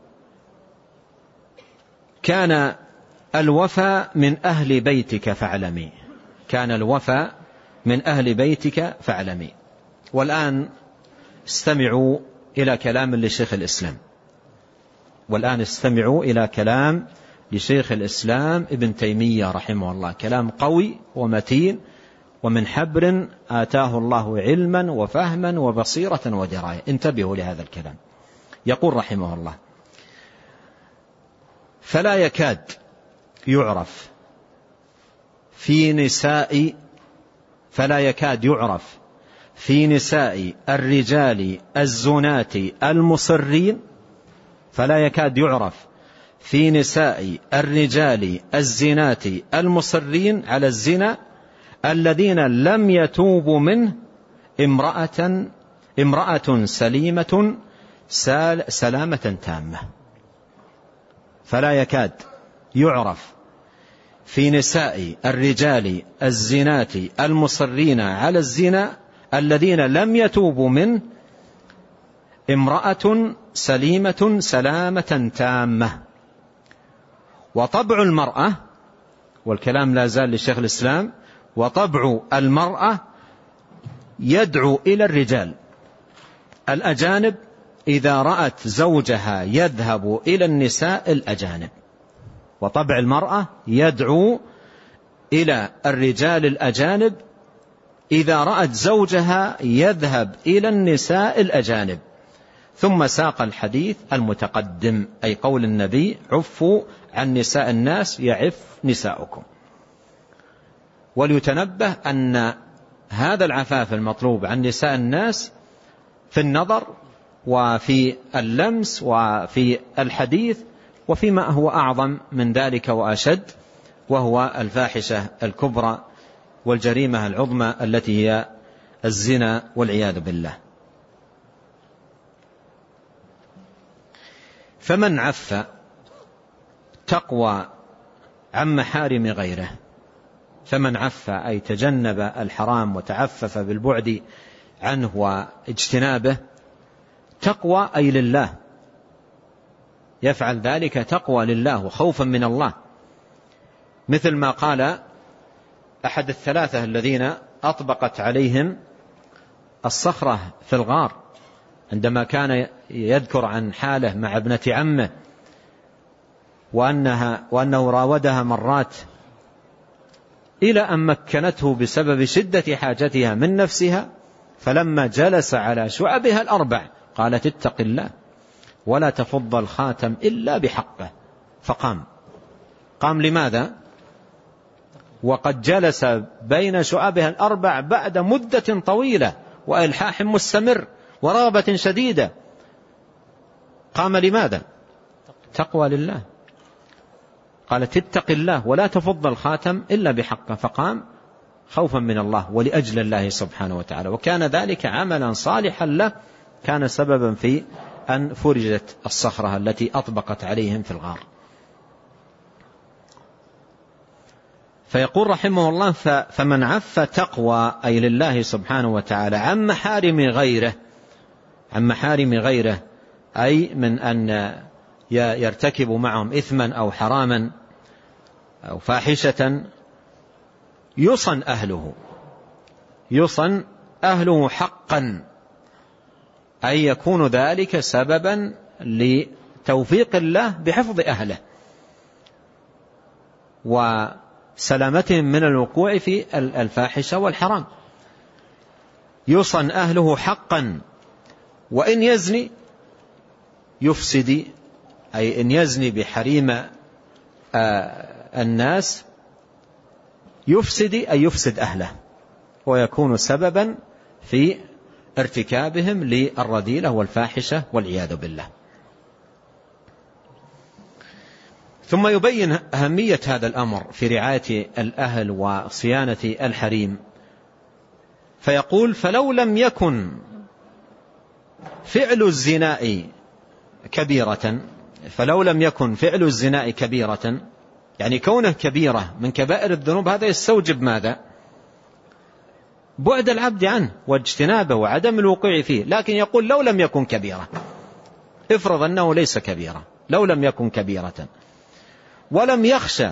[SPEAKER 2] كان الوفى من أهل بيتك فاعلمي كان الوفى من أهل بيتك فاعلمي. والآن استمعوا إلى كلام لشيخ الإسلام والآن استمعوا إلى كلام لشيخ الإسلام ابن تيمية رحمه الله كلام قوي ومتين ومن حبر آتاه الله علما وفهما وبصيرة ودراية. انتبهوا لهذا الكلام. يقول رحمه الله فلا يكاد يعرف في نساء فلا يكاد يعرف في نساء الرجال الزنات المصرين فلا يكاد يعرف في نساء الرجال الزنات المصرين على الزنا الذين لم يتوبوا منه امرأة امرأة سليمة سلامة تامة. فلا يكاد يعرف في نساء الرجال الزنات المصرين على الزنا الذين لم يتوبوا منه امرأة سليمة سلامة تامة. وطبع المرأة، والكلام لا زال لشيخ الإسلام، وطبع المرأة يدعو إلى الرجال الأجانب إذا رأت زوجها يذهب إلى النساء الأجانب. وطبع المرأة يدعو إلى الرجال الأجانب إذا رأت زوجها يذهب إلى النساء الأجانب. ثم ساق الحديث المتقدم، أي قول النبي: عفوا عن نساء الناس يعف نساؤكم. وليتنبه أن هذا العفاف المطلوب عن نساء الناس في النظر وفي اللمس وفي الحديث وفيما هو أعظم من ذلك وأشد، وهو الفاحشة الكبرى والجريمة العظمى التي هي الزنا والعياذ بالله. فمن عف تقوى عن محارم غيره، فمن عف أي تجنب الحرام وتعفف بالبعد عنه واجتنابه، تقوى أي لله، يفعل ذلك تقوى لله وخوفا من الله، مثل ما قال أحد الثلاثة الذين أطبقت عليهم الصخرة في الغار عندما كان يذكر عن حاله مع ابنة عمه وأنها وأنه راودها مرات إلى أن مكنته بسبب شدة حاجتها من نفسها، فلما جلس على شعبها الأربع قالت: اتق الله ولا تفض الخاتم إلا بحقه، فقام. قام لماذا؟ وقد جلس بين شعبها الأربع بعد مدة طويلة وإلحاح مستمر ورغبة شديدة. قام لماذا؟ تقوى لله. قالت: اتق الله ولا تفض الخاتم إلا بحقه، فقام خوفا من الله ولأجل الله سبحانه وتعالى، وكان ذلك عملا صالحا له، كان سببا في أن فرجت الصخرة التي أطبقت عليهم في الغار. فيقول رحمه الله: فمن عف تقوى أي لله سبحانه وتعالى عن محارم غيره، عن محارم غيره أي من أن يرتكب معهم إثما أو حراما أو فاحشة يصن أهله، يصن أهله حقا، أي يكون ذلك سببا لتوفيق الله بحفظ أهله وسلامتهم من الوقوع في الفاحشة والحرام. يصن أهله حقا، وإن يزني يفسد، أي إن يزني بحريم الناس يفسد، أي يفسد أهله ويكون سببا في ارتكابهم للرذيلة والفاحشة والعياذ بالله. ثم يبين أهمية هذا الأمر في رعاية الأهل وصيانة الحريم، فيقول: فلو لم يكن فعل الزنا كبيرة، فلو لم يكن فعل الزنا كبيرة، يعني كونه كبيرة من كبائر الذنوب، هذا يستوجب ماذا؟ بعد العبد عنه واجتنابه وعدم الوقوع فيه. لكن يقول: لو لم يكن كبيرة، افرض أنه ليس كبيرة، لو لم يكن كبيرة ولم يخشى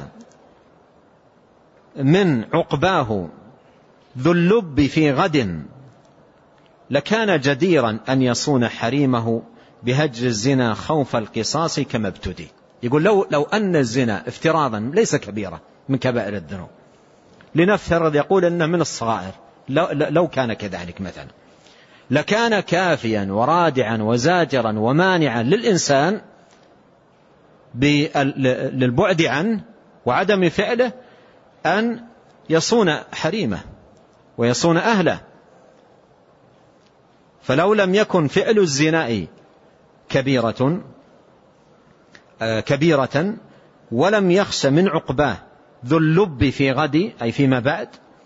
[SPEAKER 2] من عقباه ذو اللب في غد، لكان جديرا أن يصون حريمه بهجر الزنا خوف القصاص كما ابتدي. يقول: لو, لو أن الزنا افتراضا ليس كبيرة من كبائر الذنوب، لنفترض يقول أنه من الصغائر، لو, لو كان كذلك مثلا، لكان كافيا ورادعا وزاجرا ومانعا للإنسان للبعد عنه وعدم فعله أن يصون حريمه ويصون أهله. فلو لم يكن فعل الزنا كبيرة كبيرة ولم يخش من عقباه ذو اللب في غد أي فيما بعد،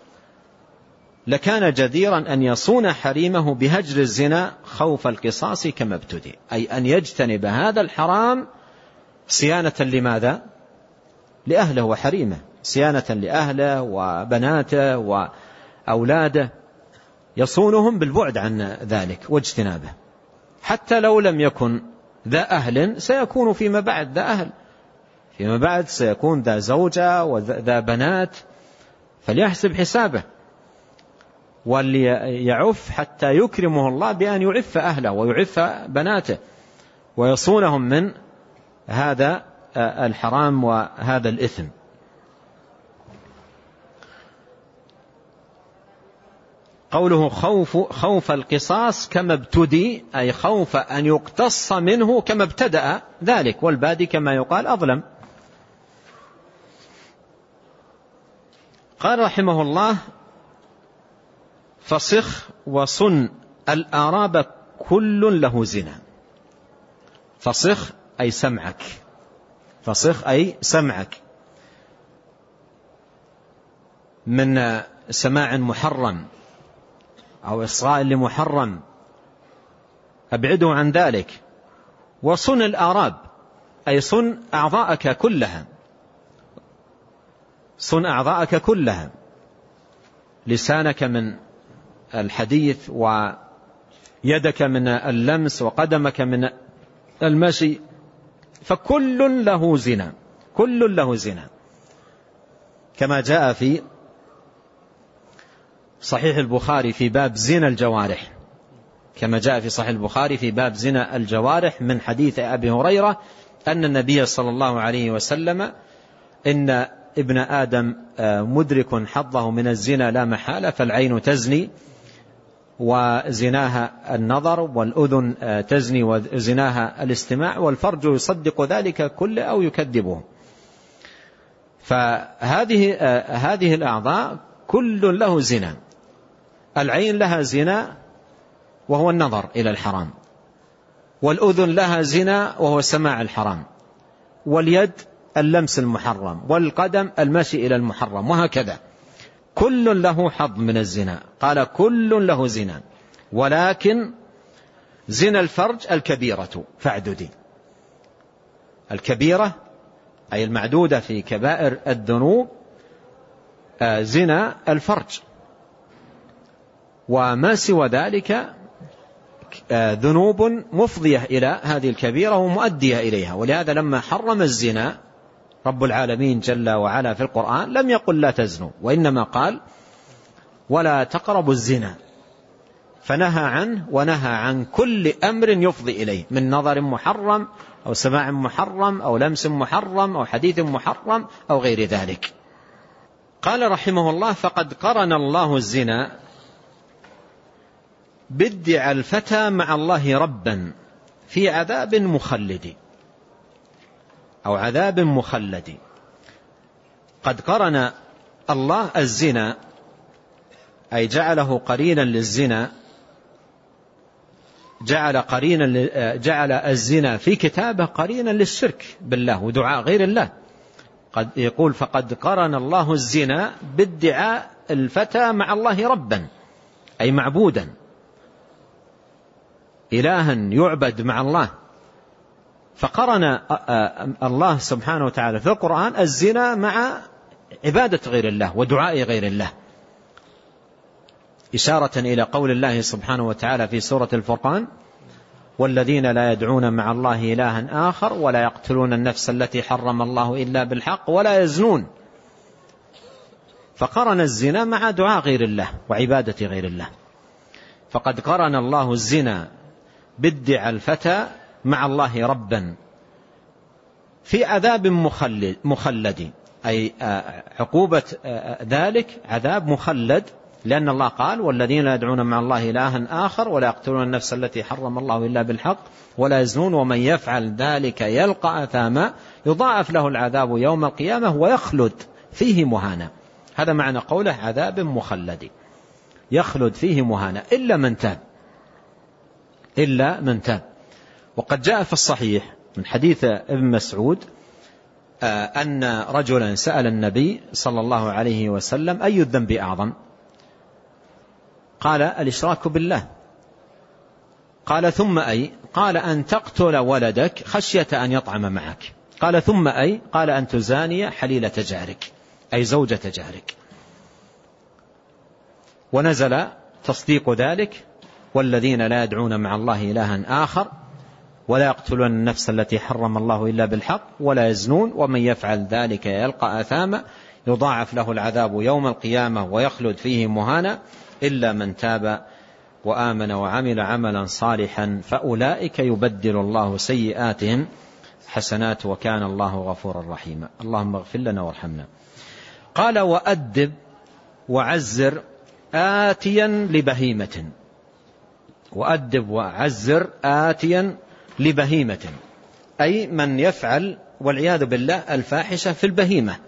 [SPEAKER 2] لكان جديرا أن يصون حريمه بهجر الزنا خوف القصاص كما ابتدي، أي أن يجتنب هذا الحرام صيانة لماذا؟ لأهله وحريمه، صيانة لأهله وبناته وأولاده، يصونهم بالبعد عن ذلك واجتنابه. حتى لو لم يكن ذا أهل سيكون فيما بعد ذا أهل، فيما بعد سيكون ذا زوجة وذا بنات، فليحسب حسابه وليعف حتى يكرمه الله بأن يعف أهله ويعف بناته ويصونهم من هذا الحرام وهذا الإثم. قوله خوف, خوف القصاص كما ابتدي، أي خوف أن يقتص منه كما ابتدأ ذلك، والبادي كما يقال أظلم. قال رحمه الله: فصخ وصن الآراب كل له زنا. فصخ أي سمعك، فصخ أي سمعك من سماع محرم أو إصغاء لمحرم، أبعده عن ذلك. وصن الآراب أي صن أعضاءك كلها، صن أعضاءك كلها، لسانك من الحديث ويدك من اللمس وقدمك من المشي، فكل له زنا، كل له زنا، كما جاء في صحيح البخاري في باب زنا الجوارح، كما جاء في صحيح البخاري في باب زنا الجوارح من حديث أبي هريرة أن النبي صلى الله عليه وسلم: إن ابن آدم مدرك حظه من الزنا لا محالة، فالعين تزني وزناها النظر، والأذن تزني وزناها الاستماع، والفرج يصدق ذلك كله أو يكذبه. فهذه هذه الأعضاء كل له زنا. العين لها زنا وهو النظر إلى الحرام، والأذن لها زنا وهو سماع الحرام، واليد اللمس المحرم، والقدم المشي إلى المحرم، وهكذا كل له حظ من الزنا. قال كل له زنا، ولكن زنا الفرج الكبيرة فاعددي. الكبيرة أي المعدودة في كبائر الذنوب زنا الفرج، وما سوى ذلك ذنوب مفضية إلى هذه الكبيرة ومؤدية إليها. ولهذا لما حرم الزنا رب العالمين جل وعلا في القرآن لم يقل لا تزنوا، وإنما قال ولا تقربوا الزنا، فنهى عنه ونهى عن كل أمر يفضي إليه من نظر محرم أو سماع محرم أو لمس محرم أو حديث محرم أو غير ذلك. قال رحمه الله: فقد قرن الله الزنا بادعاء الفتى مع الله ربا في عذاب مخلد أو عذاب مخلد. قد قرن الله الزنا أي جعله قرينا للزنا، جعل قرينا جعل الزنا في كتابه قرينا للشرك بالله ودعاء غير الله. قد يقول: فقد قرن الله الزنا بادعاء الفتى مع الله ربا أي معبودا، إلها يعبد مع الله. فقرن الله سبحانه وتعالى في القرآن الزنا مع عبادة غير الله ودعاء غير الله، إشارة إلى قول الله سبحانه وتعالى في سورة الفرقان: والذين لا يدعون مع الله إلها آخر ولا يقتلون النفس التي حرم الله إلا بالحق ولا يزنون. فقرن الزنا مع دعاء غير الله وعبادة غير الله. فقد قرن الله الزنا بادعاء الفتى مع الله ربا في عذاب مخلد, مخلد أي عقوبة ذلك عذاب مخلد لأن الله قال والذين لا يدعون مع الله إلها آخر ولا يقتلون النفس التي حرم الله إلا بالحق ولا يزنون ومن يفعل ذلك يلقى أثاما يضاعف له العذاب يوم القيامة ويخلد فيه مهانا. هذا معنى قوله عذاب مخلد، يخلد فيه مهانا إلا من تاب، إلا من تاب. وقد جاء في الصحيح من حديث ابن مسعود أن رجلا سأل النبي صلى الله عليه وسلم أي الذنب أعظم؟ قال الإشراك بالله. قال ثم أي؟ قال أن تقتل ولدك خشية أن يطعم معك. قال ثم أي؟ قال أن تزاني حليلة جارك أي زوجة جارك. ونزل تصديق ذلك والذين لا يدعون مع الله إلها آخر ولا يقتلون النفس التي حرم الله إلا بالحق ولا يزنون ومن يفعل ذلك يلقى أثاما يضاعف له العذاب يوم القيامة ويخلد فيه مهانا إلا من تاب وآمن وعمل عملا صالحا فأولئك يبدل الله سيئاتهم حسنات وكان الله غفورا رحيما. اللهم اغفر لنا وارحمنا. قال وأدب وعزر آتيا لبهيمة. وأدب وعزر آتيا لبهيمة أي من يفعل والعياذ بالله الفاحشة في البهيمة،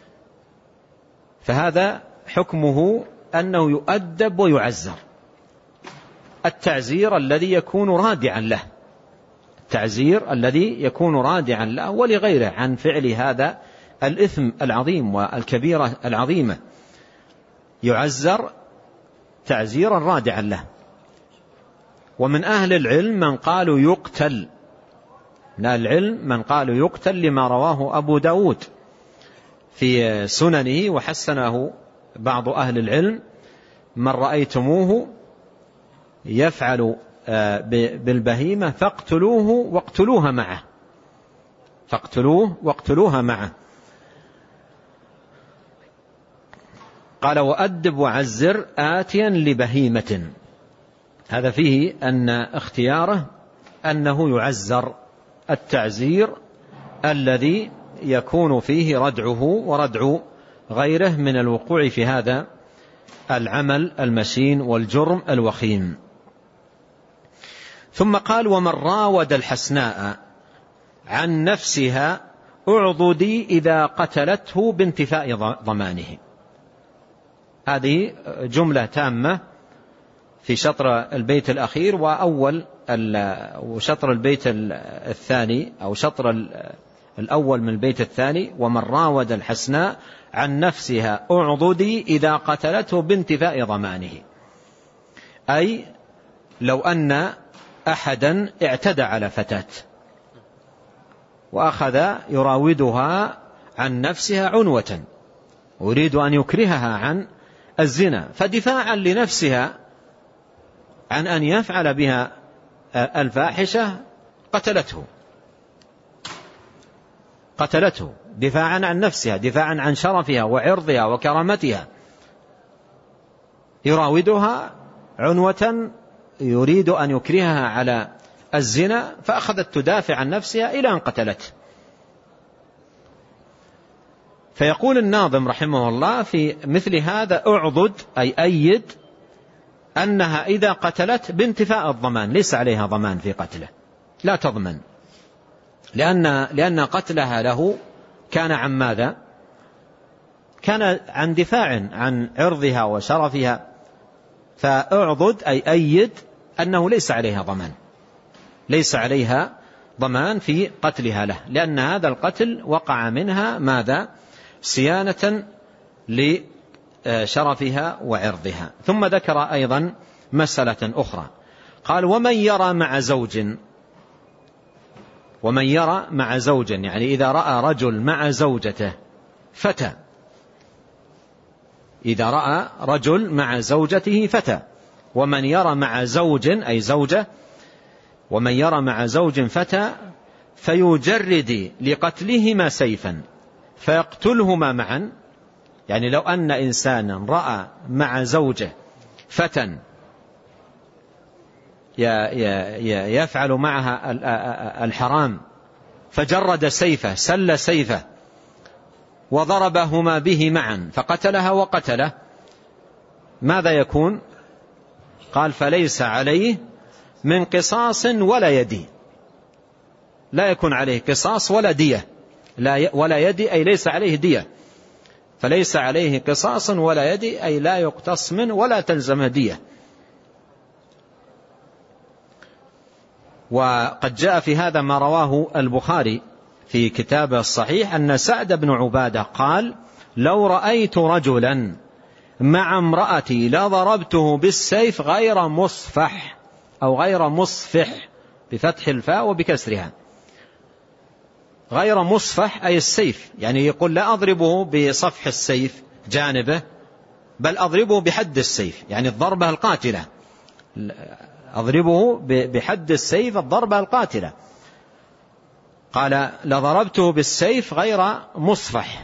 [SPEAKER 2] فهذا حكمه أنه يؤدب ويعزر. التعزير الذي يكون رادعا له، التعزير الذي يكون رادعا له ولغيره عن فعل هذا الإثم العظيم والكبيرة العظيمة، يعزر تعزيرا رادعا له. ومن أهل العلم من قالوا يقتل، من أهل العلم من قالوا يقتل لما رواه أبو داود في سننه وحسنه بعض أهل العلم: من رأيتموه يفعل بالبهيمة فاقتلوه واقتلوها معه، فاقتلوه واقتلوها معه. قال وأدب وعزر آتيا لبهيمة، هذا فيه أن اختياره أنه يعزر التعزير الذي يكون فيه ردعه وردع غيره من الوقوع في هذا العمل المشين والجرم الوخيم. ثم قال ومن راود الحسناء عن نفسها أعضدي إذا قتلته بانتفاء ضمانه. هذه جملة تامة في شطر البيت الأخير وأول وشطر البيت الثاني أو شطر الأول من البيت الثاني: ومن راود الحسناء عن نفسها أعضدي إذا قتلته بانتفاء ضمانه. أي لو أن أحدا اعتدى على فتاة وأخذ يراودها عن نفسها عنوة، يريد أن يكرهها عن الزنا، فدفاعا لنفسها عن أن يفعل بها الفاحشة قتلته قتلته دفاعا عن نفسها، دفاعا عن شرفها وعرضها وكرامتها، يراودها عنوة يريد أن يكرهها على الزنا، فأخذت تدافع عن نفسها إلى أن قتلته. فيقول الناظم رحمه الله في مثل هذا: أعضد أي أيد أنها إذا قتلت بانتفاء الضمان، ليس عليها ضمان في قتله، لا تضمن، لأن, لأن قتلها له كان عن ماذا؟ كان عن دفاع عن عرضها وشرفها. فأعضد أي أيد أنه ليس عليها ضمان، ليس عليها ضمان في قتلها له، لأن هذا القتل وقع منها ماذا؟ صيانة لشرفها وعرضها. ثم ذكر أيضا مسألة أخرى، قال ومن يرى مع زوج، ومن يرى مع زوج يعني إذا رأى رجل مع زوجته فتى، إذا رأى رجل مع زوجته فتى. ومن يرى مع زوج أي زوجة، ومن يرى مع زوج فتى فيجرد لقتلهما سيفا فيقتلهما معا. يعني لو أن إنسانا رأى مع زوجه فتى يفعل معها الحرام فجرد سيفه، سل سيفه وضربهما به معا فقتلها وقتله، ماذا يكون؟ قال فليس عليه من قصاص ولا يدي، لا يكون عليه قصاص ولا دية، لا ولا يدي أي ليس عليه دية، فليس عليه قصاص ولا يدي أي لا يقتص منه ولا تلزم دية. وقد جاء في هذا ما رواه البخاري في كتابه الصحيح أن سعد بن عبادة قال لو رأيت رجلا مع امرأتي لضربته بالسيف غير مصفح أو غير مصفح بفتح الفاء وبكسرها. غير مصفح أي السيف، يعني يقول لا أضربه بصفح السيف جانبه بل أضربه بحد السيف، يعني الضربة القاتلة، أضربه بحد السيف الضربة القاتلة. قال لضربته بالسيف غير مصفح.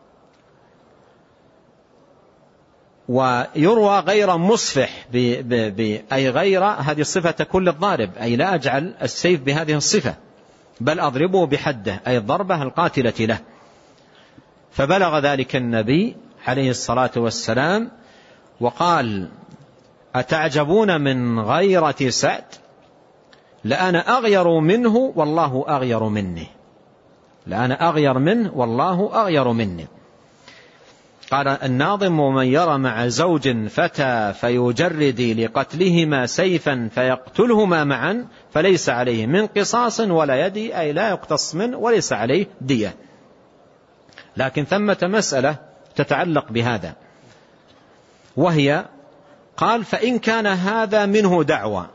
[SPEAKER 2] ويروى غير مصفح ب ب ب أي غير، هذه الصفة تكون للضارب، أي لا أجعل السيف بهذه الصفة بل أضربه بحده أي الضربة القاتلة له. فبلغ ذلك النبي عليه الصلاة والسلام وقال أتعجبون من غيرة سعد؟ لأنا أغير منه والله أغير مني، لأنا أغير منه والله أغير مني. قال الناظم ومن يرى مع زوج فتى فيجردي لقتلهما سيفا فيقتلهما معا فليس عليه من قصاص ولا يدي أي لا يقتص منه وليس عليه دية. لكن ثمة مسألة تتعلق بهذا، وهي قال فإن كان هذا منه دعوة،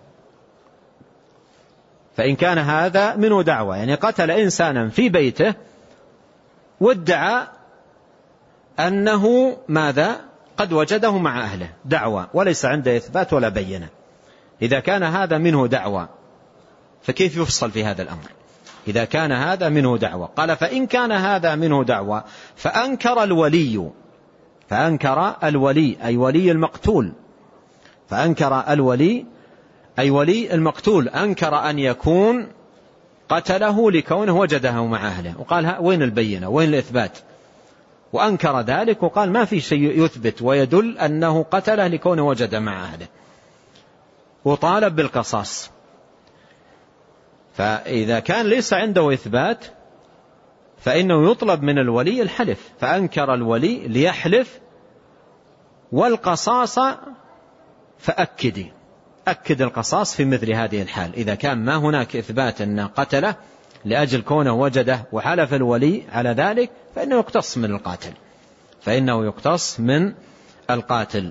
[SPEAKER 2] فإن كان هذا منه دعوة يعني قتل إنسانا في بيته وادعى أنه ماذا قد وجده مع أهله، دعوة وليس عنده إثبات ولا بينة. إذا كان هذا منه دعوة فكيف يفصل في هذا الأمر؟ إذا كان هذا منه دعوة قال فإن كان هذا منه دعوة فأنكر الولي، فأنكر الولي أي ولي المقتول، فأنكر الولي أي ولي المقتول أنكر أن يكون قتله لكونه وجده مع أهله، وقال وين البينة وين الإثبات؟ وأنكر ذلك وقال ما في شيء يثبت ويدل أنه قتله لكونه وجد مع أهله، وطالب بالقصاص. فإذا كان ليس عنده إثبات فإنه يطلب من الولي الحلف، فأنكر الولي ليحلف والقصاص فأكدي، أكد القصاص في مثل هذه الحال. إذا كان ما هناك إثبات أن قتله لأجل كونه وجده وحلف الولي على ذلك فإنه يقتص من القاتل، فإنه يقتص من القاتل.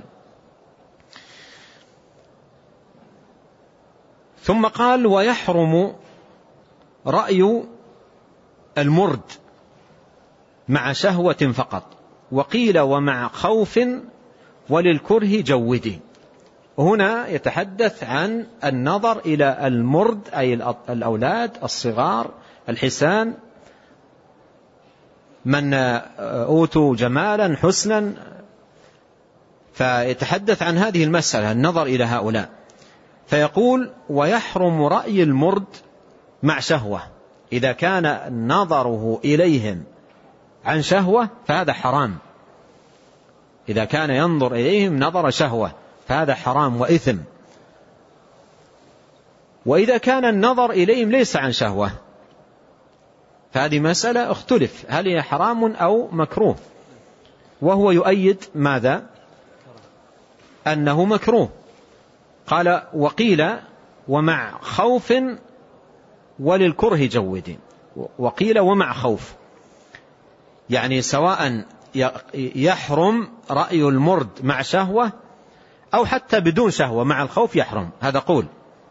[SPEAKER 2] ثم قال ويحرم رأي المرد مع شهوة فقط، وقيل ومع خوف وللكره جودي. هنا يتحدث عن النظر إلى المرد أي الأولاد الصغار الحسان من أوتوا جمالا حسنا، فيتحدث عن هذه المسألة النظر إلى هؤلاء. فيقول ويحرم رأي المرد مع شهوة، إذا كان نظره إليهم عن شهوة فهذا حرام، إذا كان ينظر إليهم نظر شهوة فهذا حرام وإثم. وإذا كان النظر إليهم ليس عن شهوة فهذه مسألة اختلف هل هي حرام أو مكروه، وهو يؤيد ماذا؟ أنه مكروه. قال وقيل ومع خوف وللكره جودي، وقيل ومع خوف، يعني سواء يحرم رأي المرد مع شهوة أو حتى بدون شهوة مع الخوف يحرم، هذا قول.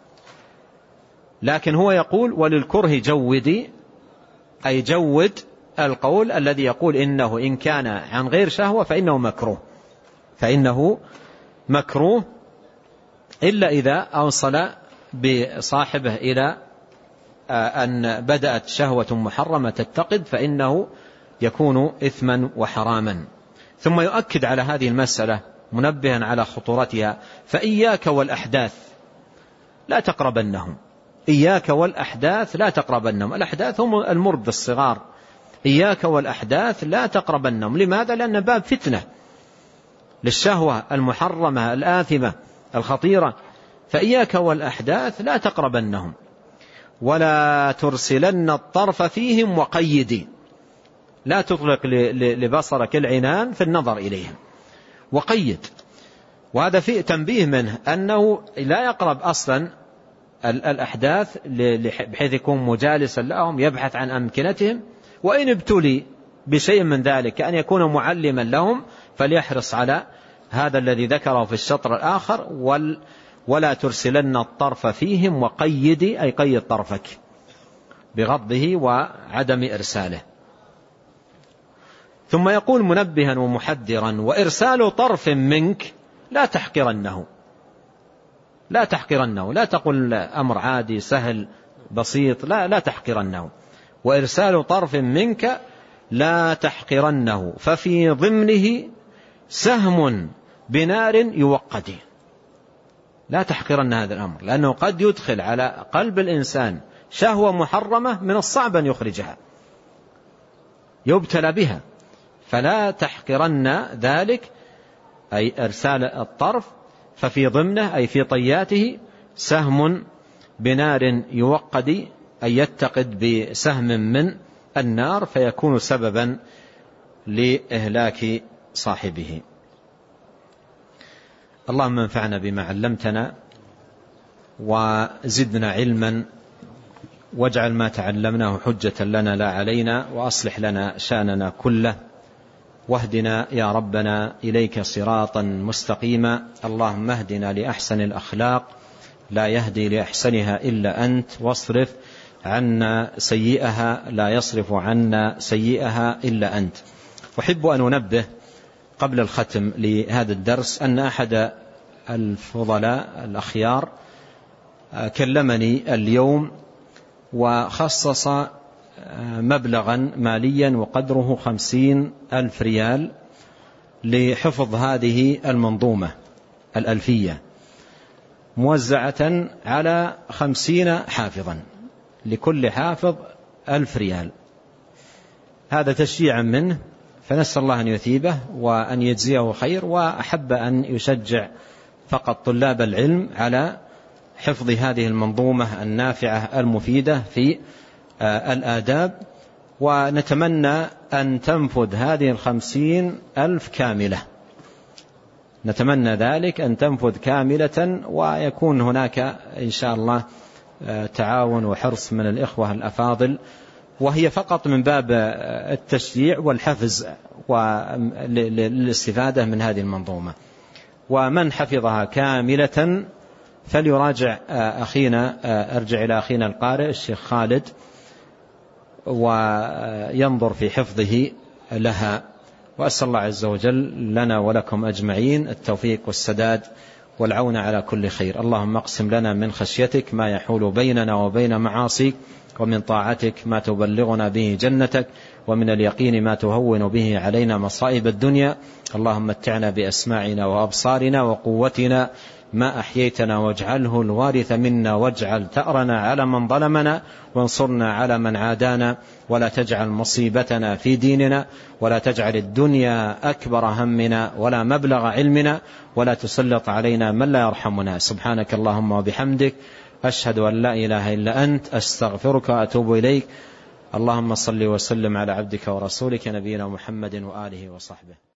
[SPEAKER 2] لكن هو يقول وللكره جودي أي جود القول الذي يقول إنه إن كان عن غير شهوة فإنه مكروه، فإنه مكروه إلا إذا أوصل بصاحبه إلى أن بدأت شهوة محرمة تتقد فإنه يكون إثما وحراما. ثم يؤكد على هذه المسألة منبها على خطورتها فإياك والأحداث لا تقربنهم، إياك والأحداث لا تقربنهم، الأحداث هم المرد الصغار، إياك والأحداث لا تقربنهم. لماذا؟ لأن باب فتنة، للشهوة المحرمة الآثمة الخطيرة، فإياك والأحداث لا تقربنهم، ولا ترسلن الطرف فيهم وقيدي، لا تطلق لبصرك العنان في النظر إليهم، وقيد. وهذا فيه تنبيه منه أنه لا يقرب أصلا الأحداث بحيث يكون مجالسا لهم يبحث عن أمكنتهم، وإن ابتلي بشيء من ذلك أن يكون معلما لهم فليحرص على هذا الذي ذكره في الشطر الآخر، ولا ترسلن الطرف فيهم وقيدي، أي قيد طرفك بغضه وعدم إرساله. ثم يقول منبها ومحذرا: وإرسال طرف منك لا تحقرنه، لا تحقرنه، لا تقل أمر عادي سهل بسيط، لا لا تحقرنه. وإرسال طرف منك لا تحقرنه، ففي ضمنه سهم بنار يوقد. لا تحقرن هذا الأمر، لأنه قد يدخل على قلب الإنسان شهوة محرمة من الصعب أن يخرجها، يبتلى بها، فلا تحقرن ذلك، أي إرسال الطرف. ففي ضمنه أي في طياته سهم بنار يوقد، أي يتقد بسهم من النار فيكون سببا لإهلاك صاحبه. اللهم انفعنا بما علمتنا وزدنا علما، واجعل ما تعلمناه حجة لنا لا علينا، وأصلح لنا شأننا كله، واهدنا يا ربنا إليك صراطا مستقيما. اللهم اهدنا لأحسن الأخلاق لا يهدي لأحسنها إلا أنت، واصرف عنا سيئها لا يصرف عنا سيئها إلا أنت. أحب أن أنبه قبل الختم لهذا الدرس أن أحد الفضلاء الأخيار كلمني اليوم وخصص مبلغا ماليا وقدره خمسين ألف ريال لحفظ هذه المنظومة الألفية، موزعة على خمسين حافظا، لكل حافظ ألف ريال. هذا تشجيعا منه، فنسأل الله أن يثيبه وأن يجزيه خير، وأحب أن يشجع فقط طلاب العلم على حفظ هذه المنظومة النافعة المفيدة في الآداب. ونتمنى أن تنفذ هذه الخمسين ألف كاملة، نتمنى ذلك أن تنفذ كاملة، ويكون هناك إن شاء الله تعاون وحرص من الإخوة الأفاضل، وهي فقط من باب التشجيع والحفز للاستفادة من هذه المنظومة. ومن حفظها كاملة فليراجع أخينا، أرجع إلى أخينا القارئ الشيخ خالد وينظر في حفظه لها. وأسأل الله عز وجل لنا ولكم أجمعين التوفيق والسداد والعون على كل خير. اللهم اقسم لنا من خشيتك ما يحول بيننا وبين معاصيك، ومن طاعتك ما تبلغنا به جنتك، ومن اليقين ما تهون به علينا مصائب الدنيا. اللهم متعنا بأسماعنا وأبصارنا وقوتنا ما أحييتنا، واجعله الوارث منا، واجعل ثأرنا على من ظلمنا، وانصرنا على من عادانا، ولا تجعل مصيبتنا في ديننا، ولا تجعل الدنيا أكبر همنا ولا مبلغ علمنا، ولا تسلط علينا من لا يرحمنا. سبحانك اللهم وبحمدك، أشهد أن لا إله إلا أنت، أستغفرك وأتوب إليك. اللهم صل وسلم على عبدك ورسولك نبينا محمد وآله وصحبه.